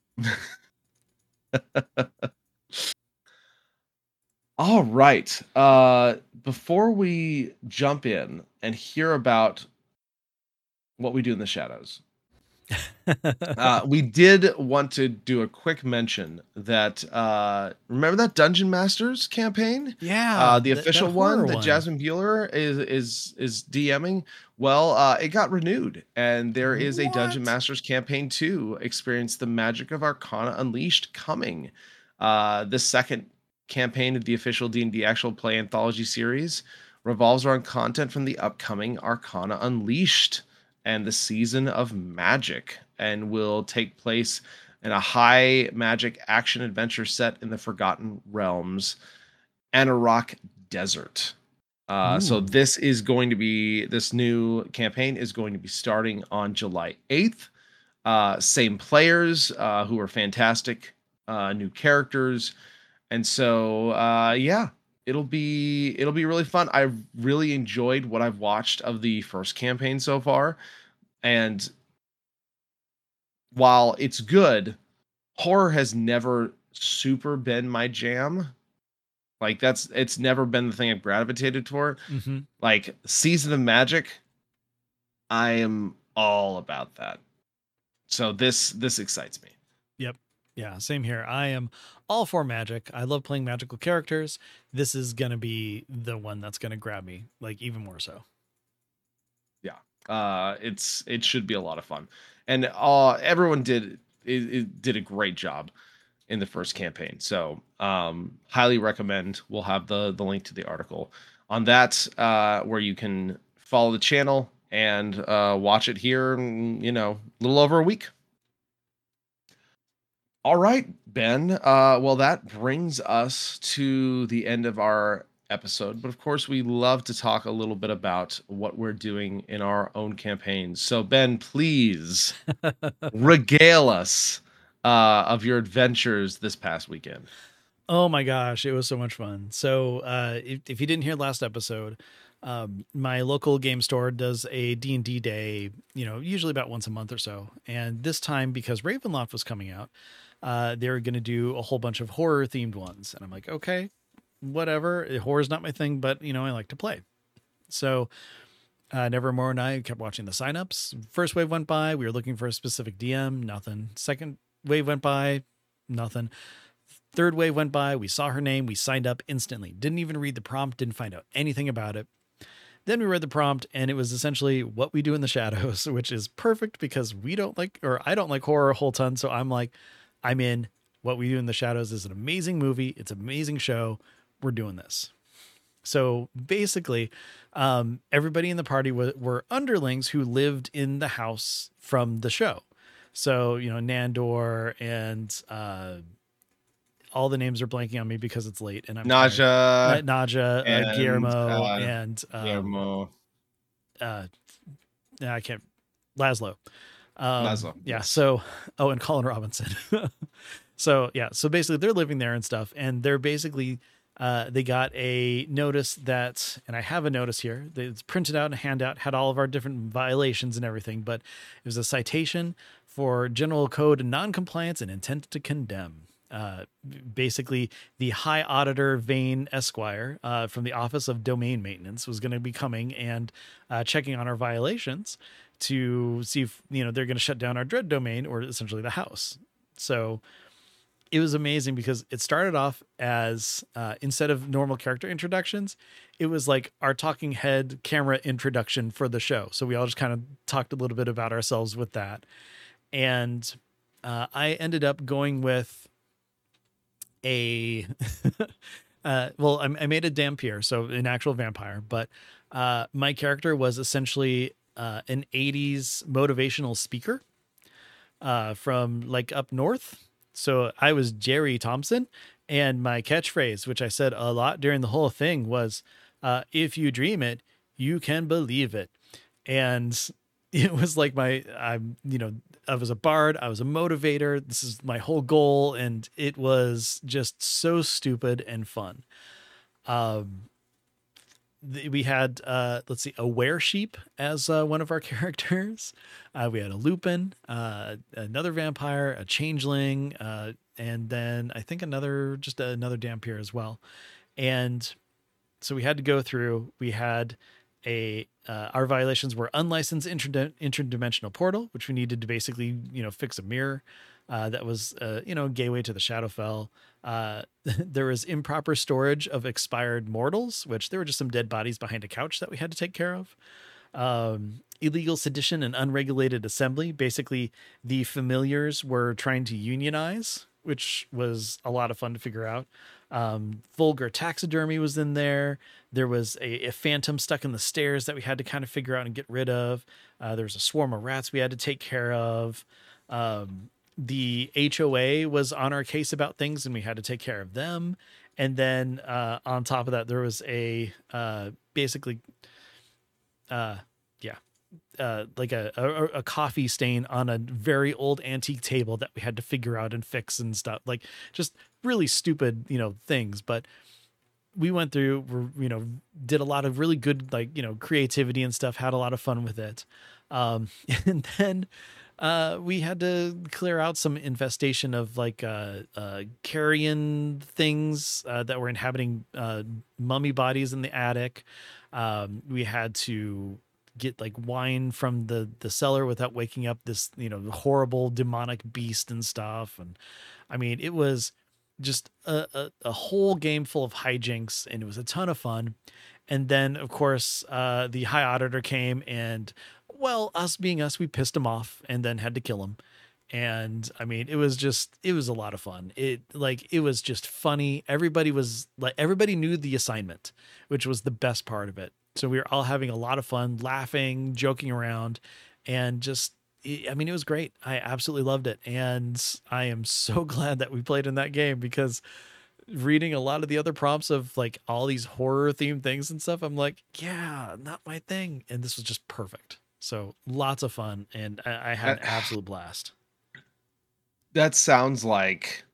All right. Uh, before we jump in and hear about what we do in the shadows, uh, we did want to do a quick mention that uh, remember that Dungeon Masters campaign, Yeah, uh, the th- that official one horror that one. Jasmine Bueller is is is DMing. Well, uh, it got renewed, and there is a Dungeon What? Masters campaign two. Experience the magic of Arcana Unleashed coming. Uh, the second campaign of the official D and D actual play anthology series revolves around content from the upcoming Arcana Unleashed and the Season of Magic, and will take place in a high magic action adventure set in the Forgotten Realms, Anarok Desert. Uh, so Ooh. this is going to be this new campaign is going to be starting on July eighth. Uh, same players uh, who are fantastic, uh, new characters, and so uh, yeah, it'll be it'll be really fun. I've really enjoyed what I've watched of the first campaign so far, and while it's good, horror has never super been my jam. Like that's it's never been the thing I've gravitated toward. Mm-hmm. Like Season of Magic, I am all about that. So this this excites me. Yep. Yeah, same here. I am all for magic. I love playing magical characters. This is going to be the one that's going to grab me, like even more so. Yeah. Uh it's it should be a lot of fun. And uh everyone did it, it did a great job in the first campaign. So um highly recommend. We'll have the the link to the article on that, uh where you can follow the channel and uh watch it here in, you know, a little over a week. All right, Ben. Uh well, that brings us to the end of our episode, but of course we love to talk a little bit about what we're doing in our own campaigns. So Ben, please regale us uh, of your adventures this past weekend. Oh my gosh, it was so much fun. So, uh, if, if you didn't hear last episode, um, my local game store does a D and D day, you know, usually about once a month or so. And this time, because Ravenloft was coming out, uh, they were going to do a whole bunch of horror themed ones. And I'm like, okay, whatever. Horror's not my thing, but you know, I like to play. So, uh, Nevermore and I kept watching the signups. First wave went by. We were looking for a specific D M, nothing. Second wave went by, nothing. Third wave went by. We saw her name. We signed up instantly. Didn't even read the prompt. Didn't find out anything about it. Then we read the prompt, and it was essentially What We Do in the Shadows, which is perfect because we don't like, or I don't like horror a whole ton. So I'm like, I'm in. What We Do in the Shadows is an amazing movie. It's an amazing show. We're doing this. So basically, um, everybody in the party w- were underlings who lived in the house from the show. So, you know, Nandor and uh, all the names are blanking on me because it's late and I'm tired. Uh, Naja Naja, uh, and Guillermo, uh, and um, Guillermo. uh, I can't, Laszlo. Um, Laszlo, yeah. yes. So, oh, and Colin Robinson. So yeah, so basically they're living there and stuff, and they're basically uh, they got a notice that, and I have a notice here. It's printed out and a handout, had all of our different violations and everything, but it was a citation for general code and non-compliance and intent to condemn. Uh, basically, the High Auditor Vane Esquire uh, from the Office of Domain Maintenance was going to be coming and uh, checking on our violations to see if you know they're going to shut down our dread domain or essentially the house. So it was amazing because it started off as uh, instead of normal character introductions, it was like our talking head camera introduction for the show. So we all just kind of talked a little bit about ourselves with that. And uh, I ended up going with a, uh, well, I, I made a Dampier, so an actual vampire, but uh, my character was essentially uh, an eighties motivational speaker uh, from like up north. So I was Jerry Thompson, and my catchphrase, which I said a lot during the whole thing, was, uh, if you dream it, you can believe it. And it was like my, I'm, you know, I was a bard, I was a motivator. This is my whole goal. And it was just so stupid and fun. Um, we had uh let's see, a were-sheep as uh, one of our characters. Uh we had a lupin, uh another vampire, a changeling, uh and then I think another just another Dampier as well. And so we had to go through, we had a uh, our violations were unlicensed inter- interdimensional portal, which we needed to basically, you know, fix a mirror uh, that was, uh, you know, gateway to the Shadowfell. Uh, there was improper storage of expired mortals, which there were just some dead bodies behind a couch that we had to take care of. Um, illegal sedition and unregulated assembly. Basically, the familiars were trying to unionize, which was a lot of fun to figure out. Um, vulgar taxidermy was in there. There was a, a phantom stuck in the stairs that we had to kind of figure out and get rid of. Uh, there was a swarm of rats we had to take care of. Um, the H O A was on our case about things and we had to take care of them. And then uh, on top of that, there was a uh, basically, uh, yeah, uh, like a, a, a coffee stain on a very old antique table that we had to figure out and fix and stuff. Like just really stupid, you know, things. But we went through, you know, did a lot of really good, like, you know, creativity and stuff, had a lot of fun with it. Um, and then uh, we had to clear out some infestation of like uh, uh, carrion things uh, that were inhabiting uh, mummy bodies in the attic. Um, we had to get like wine from the the cellar without waking up this, you know, horrible demonic beast and stuff. And I mean, it was just a, a, a whole game full of hijinks, and it was a ton of fun. And then of course uh the High Auditor came, and well, us being us, we pissed him off and then had to kill him. And I mean, it was just, it was a lot of fun. It like, it was just funny. Everybody was like, everybody knew the assignment, which was the best part of it. So we were all having a lot of fun, laughing, joking around, and just, I mean, it was great. I absolutely loved it. And I am so glad that we played in that game, because reading a lot of the other prompts of like all these horror themed things and stuff, I'm like, yeah, not my thing. And this was just perfect. So lots of fun. And I, I had an absolute blast. That sounds like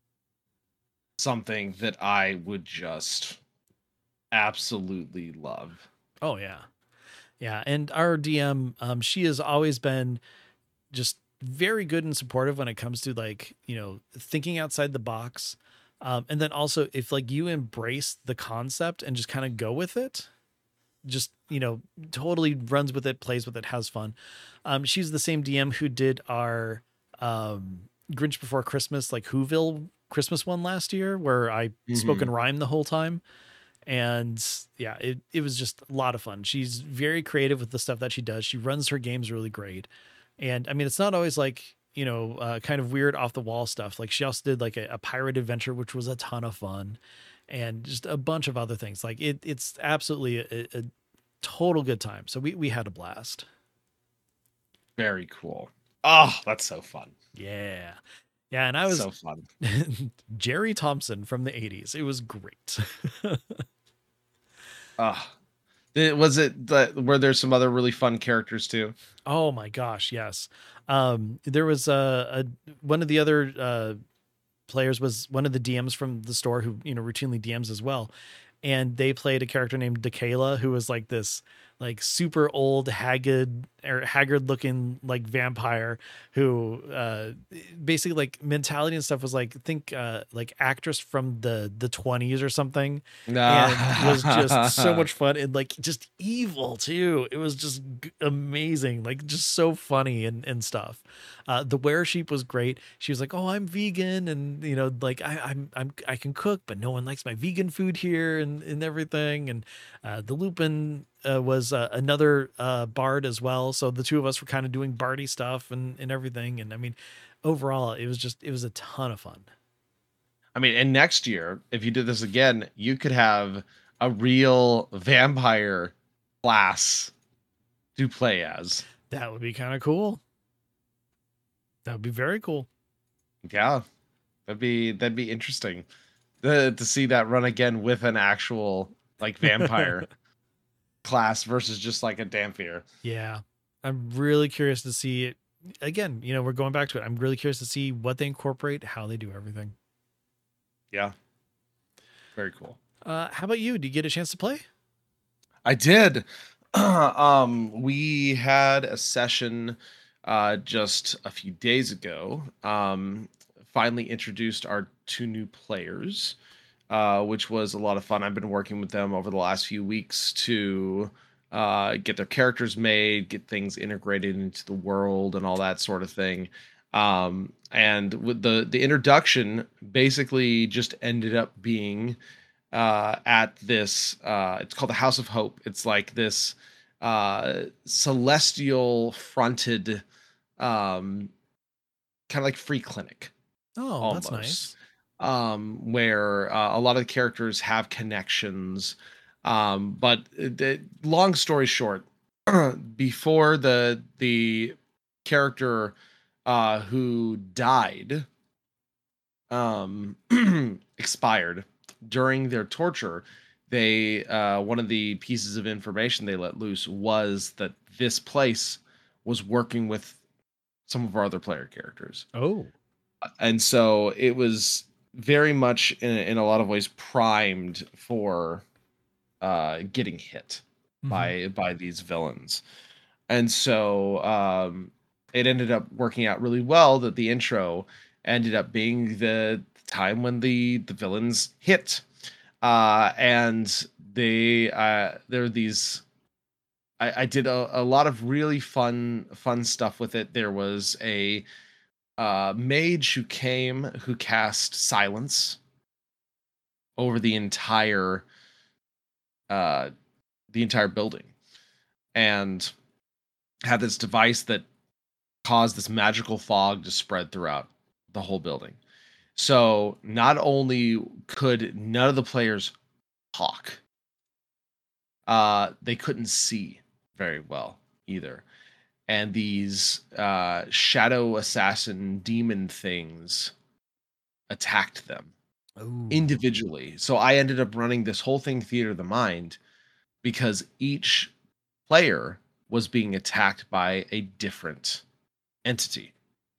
something that I would just absolutely love. Oh yeah. Yeah. And our D M, um, she has always been just very good and supportive when it comes to like, you know, thinking outside the box. Um, and then also if like you embrace the concept and just kind of go with it, just, you know, totally runs with it, plays with it, has fun. Um, she's the same D M who did our, um, Grinch Before Christmas, like Whoville Christmas one last year, where I mm-hmm. spoke in rhyme the whole time. And yeah, it, it was just a lot of fun. She's very creative with the stuff that she does. She runs her games really great. And I mean, it's not always like, you know, uh, kind of weird off the wall stuff. Like she also did like a, a pirate adventure, which was a ton of fun, and just a bunch of other things. Like it, it's absolutely a, a total good time. So we we had a blast. Very cool. Oh, that's so fun. Yeah. Yeah, and I was So fun. Jerry Thompson from the eighties. It was great. Ah, it, was it the, were there some other really fun characters too? Oh my gosh, yes. Um, there was a, a one of the other uh, players was one of the D Ms from the store who, you know, routinely D Ms as well. And they played a character named Dakayla, who was like this like super old haggard or haggard looking like vampire who uh basically like mentality and stuff was like think uh like actress from the the twenties or something, and was just so Nah. much fun and like just evil too. It was just g- amazing, like just so funny and and stuff. Uh the were sheep was great. She was like, oh, I'm vegan, and you know, like I, I'm I'm I can cook, but no one likes my vegan food here, and and everything. And uh, the Lupin uh, was uh, another uh, bard as well, so the two of us were kind of doing bardy stuff and and everything. And I mean, overall, it was just it was a ton of fun. I mean, and next year, if you did this again, you could have a real vampire class to play as. That would be kind of cool. That would be very cool. Yeah, that'd be that'd be interesting to, to see that run again with an actual like vampire class versus just like a Dampier. Yeah, I'm really curious to see it again. You know, we're going back to it. I'm really curious to see what they incorporate, how they do everything. Yeah, very cool. Uh, how about you? Did you get a chance to play? I did. um, we had a session uh, just a few days ago. Um, finally introduced our two new players, uh, which was a lot of fun. I've been working with them over the last few weeks to uh, get their characters made, get things integrated into the world, and all that sort of thing. Um, and with the the introduction, basically just ended up being uh, at this. Uh, it's called the House of Hope. It's like this uh, celestial fronted, um, kind of like free clinic Oh, that's almost, nice. um, where uh, a lot of the characters have connections. Um, but uh, the long story short, before the the character uh, who died um, expired during their torture, they uh, one of the pieces of information they let loose was that this place was working with some of our other player characters, Oh. and so it was very much in, in a lot of ways primed for uh, getting hit Hmm. by by these villains. And so um, it ended up working out really well that the intro ended up being the time when the the villains hit, uh, and they uh, there are these. I, I did a, a lot of really fun fun stuff with it. There was a uh, mage who came who cast silence over the entire uh, the entire building, and had this device that caused this magical fog to spread throughout the whole building. So not only could none of the players talk, uh, they couldn't see very well either. And these uh, shadow assassin demon things attacked them Oh. individually. So I ended up running this whole thing theater of the mind because each player was being attacked by a different entity.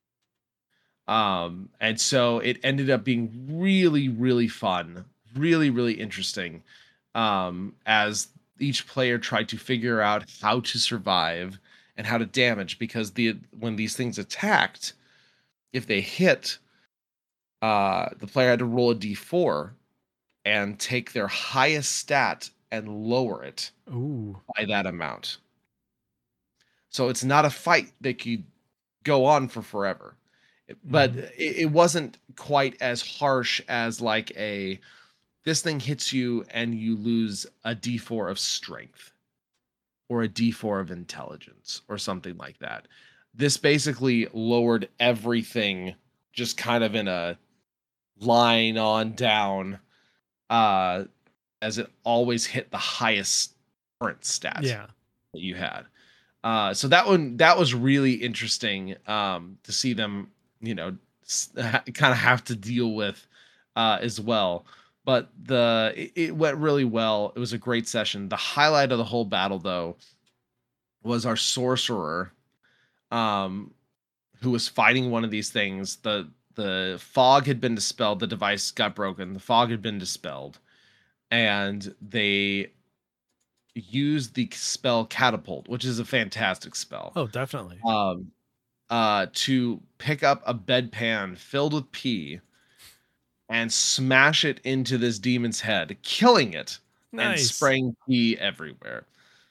Um, and so it ended up being really, really fun, really, really interesting. Um, as each player tried to figure out how to survive and how to damage, because the when these things attacked, if they hit, uh, the player had to roll a d four and take their highest stat and lower it Ooh. by that amount. So it's not a fight that could go on for forever. But Hmm. it, it wasn't quite as harsh as like a this thing hits you and you lose a d four of strength or a d four of intelligence or something like that. this basically lowered everything just kind of in a line on down, uh, as it always hit the highest current stat Yeah. that you had. Uh, so that one that was really interesting um, to see them, you know, s- ha- kind of have to deal with uh, as well. But the it, it went really well. It was a great session. The highlight of the whole battle, though, was our sorcerer, um, who was fighting one of these things. The the fog had been dispelled. The device got broken. The fog had been dispelled, and they used the spell catapult, which is a fantastic spell. Oh, definitely. Um, uh, to pick up a bedpan filled with pee and smash it into this demon's head, killing it and Nice. spraying pee everywhere.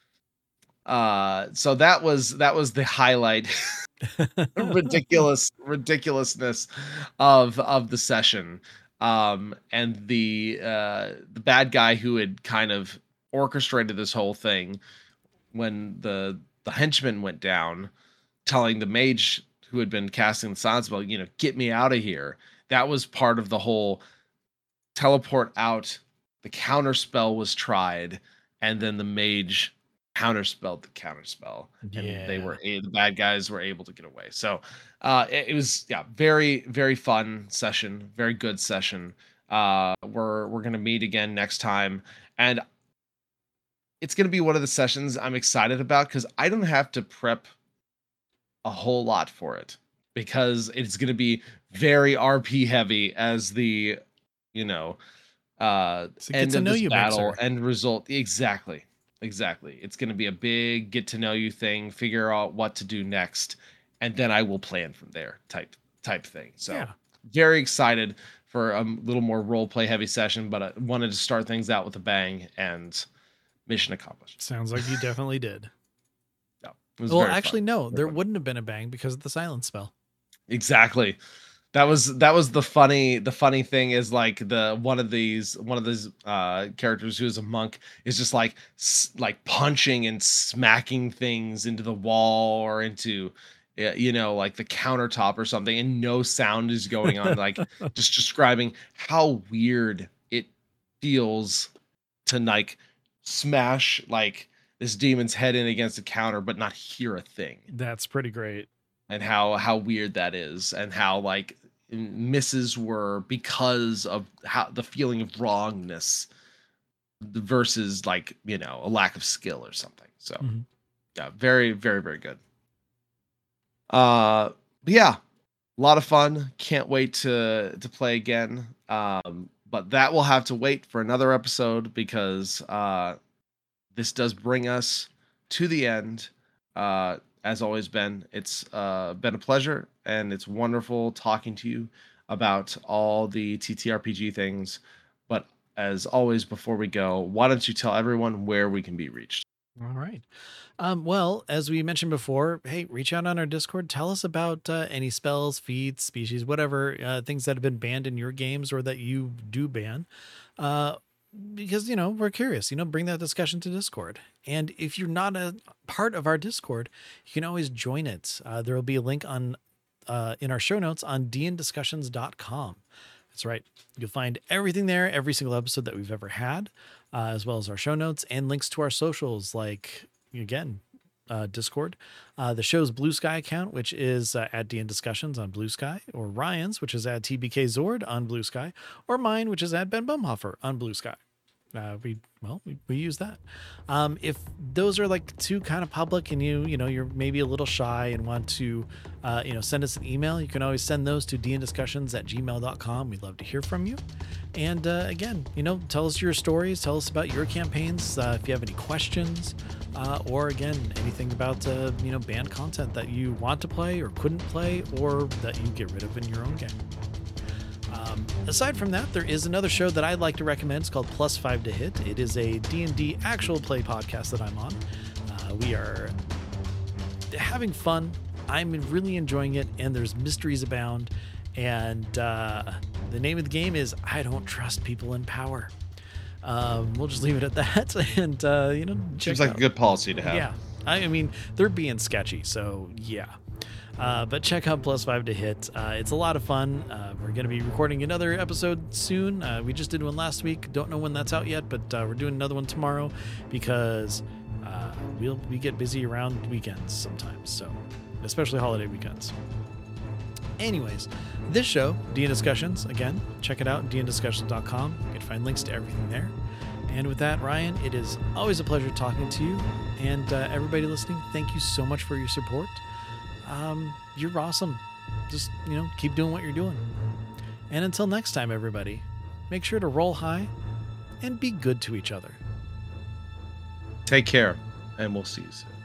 Uh, so that was that was the highlight. Ridiculous ridiculousness of of the session. Um, and the uh, the bad guy who had kind of orchestrated this whole thing when the the henchman went down, telling the mage who had been casting the silence spell, you know, get me out of here. That was part of the whole teleport out. The counter spell was tried, and then the mage counterspelled the counterspell, and they Yeah. were a- the bad guys were able to get away. So uh, it, it was yeah, very very fun session, very good session. Uh, we're we're gonna meet again next time, and it's gonna be one of the sessions I'm excited about because I don't have to prep a whole lot for it because it's going to be very R P heavy as the, you know, uh It's a get end to of know this you battle, mixer. end result. Exactly. Exactly. It's going to be a big get to know you thing, figure out what to do next, and then I will plan from there type type thing. So Yeah. very excited for a little more role play heavy session, but I wanted to start things out with a bang, and mission accomplished. Sounds like you definitely did. Yeah, it was Well, very actually, fun. no, Very there fun. wouldn't have been a bang because of the silence spell. Exactly. That was that was the funny the funny thing is like the one of these one of these uh characters who is a monk is just like s- like punching and smacking things into the wall or into uh, you know, like the countertop or something, and no sound is going on, like just describing how weird it feels to like smash like this demon's head in against a counter but not hear a thing, That's pretty great. and how how weird that is, and how like misses were because of how the feeling of wrongness versus like, you know, a lack of skill or something. So Mhm. yeah, very very very good. Uh but yeah, a lot of fun. Can't wait to to play again. Um but that will have to wait for another episode because uh this does bring us to the end. Uh, as always, Ben, it's uh, been a pleasure, and it's wonderful talking to you about all the T T R P G things. But as always, before we go, why don't you tell everyone where we can be reached? All right. Um, well, as we mentioned before, hey, reach out on our Discord. Tell us about uh, any spells, feats, species, whatever, uh, things that have been banned in your games or that you do ban. Uh, because, you know, we're curious, you know, bring that discussion to Discord. And if you're not a part of our Discord, you can always join it. Uh, there will be a link on uh, in our show notes on d n discussions dot com. That's right. You'll find everything there, every single episode that we've ever had, uh, as well as our show notes and links to our socials, like, again, uh, Discord, uh, the show's Blue Sky account, which is uh, at D N Discussions on Blue Sky, or Ryan's, which is at T B K Zord on Blue Sky, or mine, which is at Ben Bumhofer on Blue Sky. Uh, we well we, we use that. Um, if those are like too kind of public and you you know you're maybe a little shy and want to uh, you know send us an email, you can always send those to d n discussions at gmail dot com. We'd love to hear from you. And uh, again, you know, tell us your stories, tell us about your campaigns, uh, if you have any questions, uh, or again, anything about uh, you know banned content that you want to play or couldn't play, or that you get rid of in your own game. Um, aside from that, there is another show that I'd like to recommend. It's called Plus Five to Hit. It is a D and D actual play podcast that I'm on. Uh, we are having fun. I'm really enjoying it, and there's mysteries abound. And uh, the name of the game is I Don't Trust People in Power. Um, we'll just leave it at that. And, uh, you know, check Seems it like out. a good policy to have. Yeah. I I mean, they're being sketchy. So, yeah. Uh, but check out Plus Five to Hit. Uh, it's a lot of fun. Uh, we're going to be recording another episode soon. Uh, we just did one last week. Don't know when that's out yet, but uh, we're doing another one tomorrow because uh, we'll we get busy around weekends sometimes. So, especially holiday weekends. Anyways, this show, D N Discussions, again, check it out, d n discussions dot com. You can find links to everything there. And with that, Ryan, it is always a pleasure talking to you. And uh, everybody listening, thank you so much for your support. Um, you're awesome. Just, you know, keep doing what you're doing. And until next time, everybody, make sure to roll high and be good to each other. Take care, and we'll see you soon.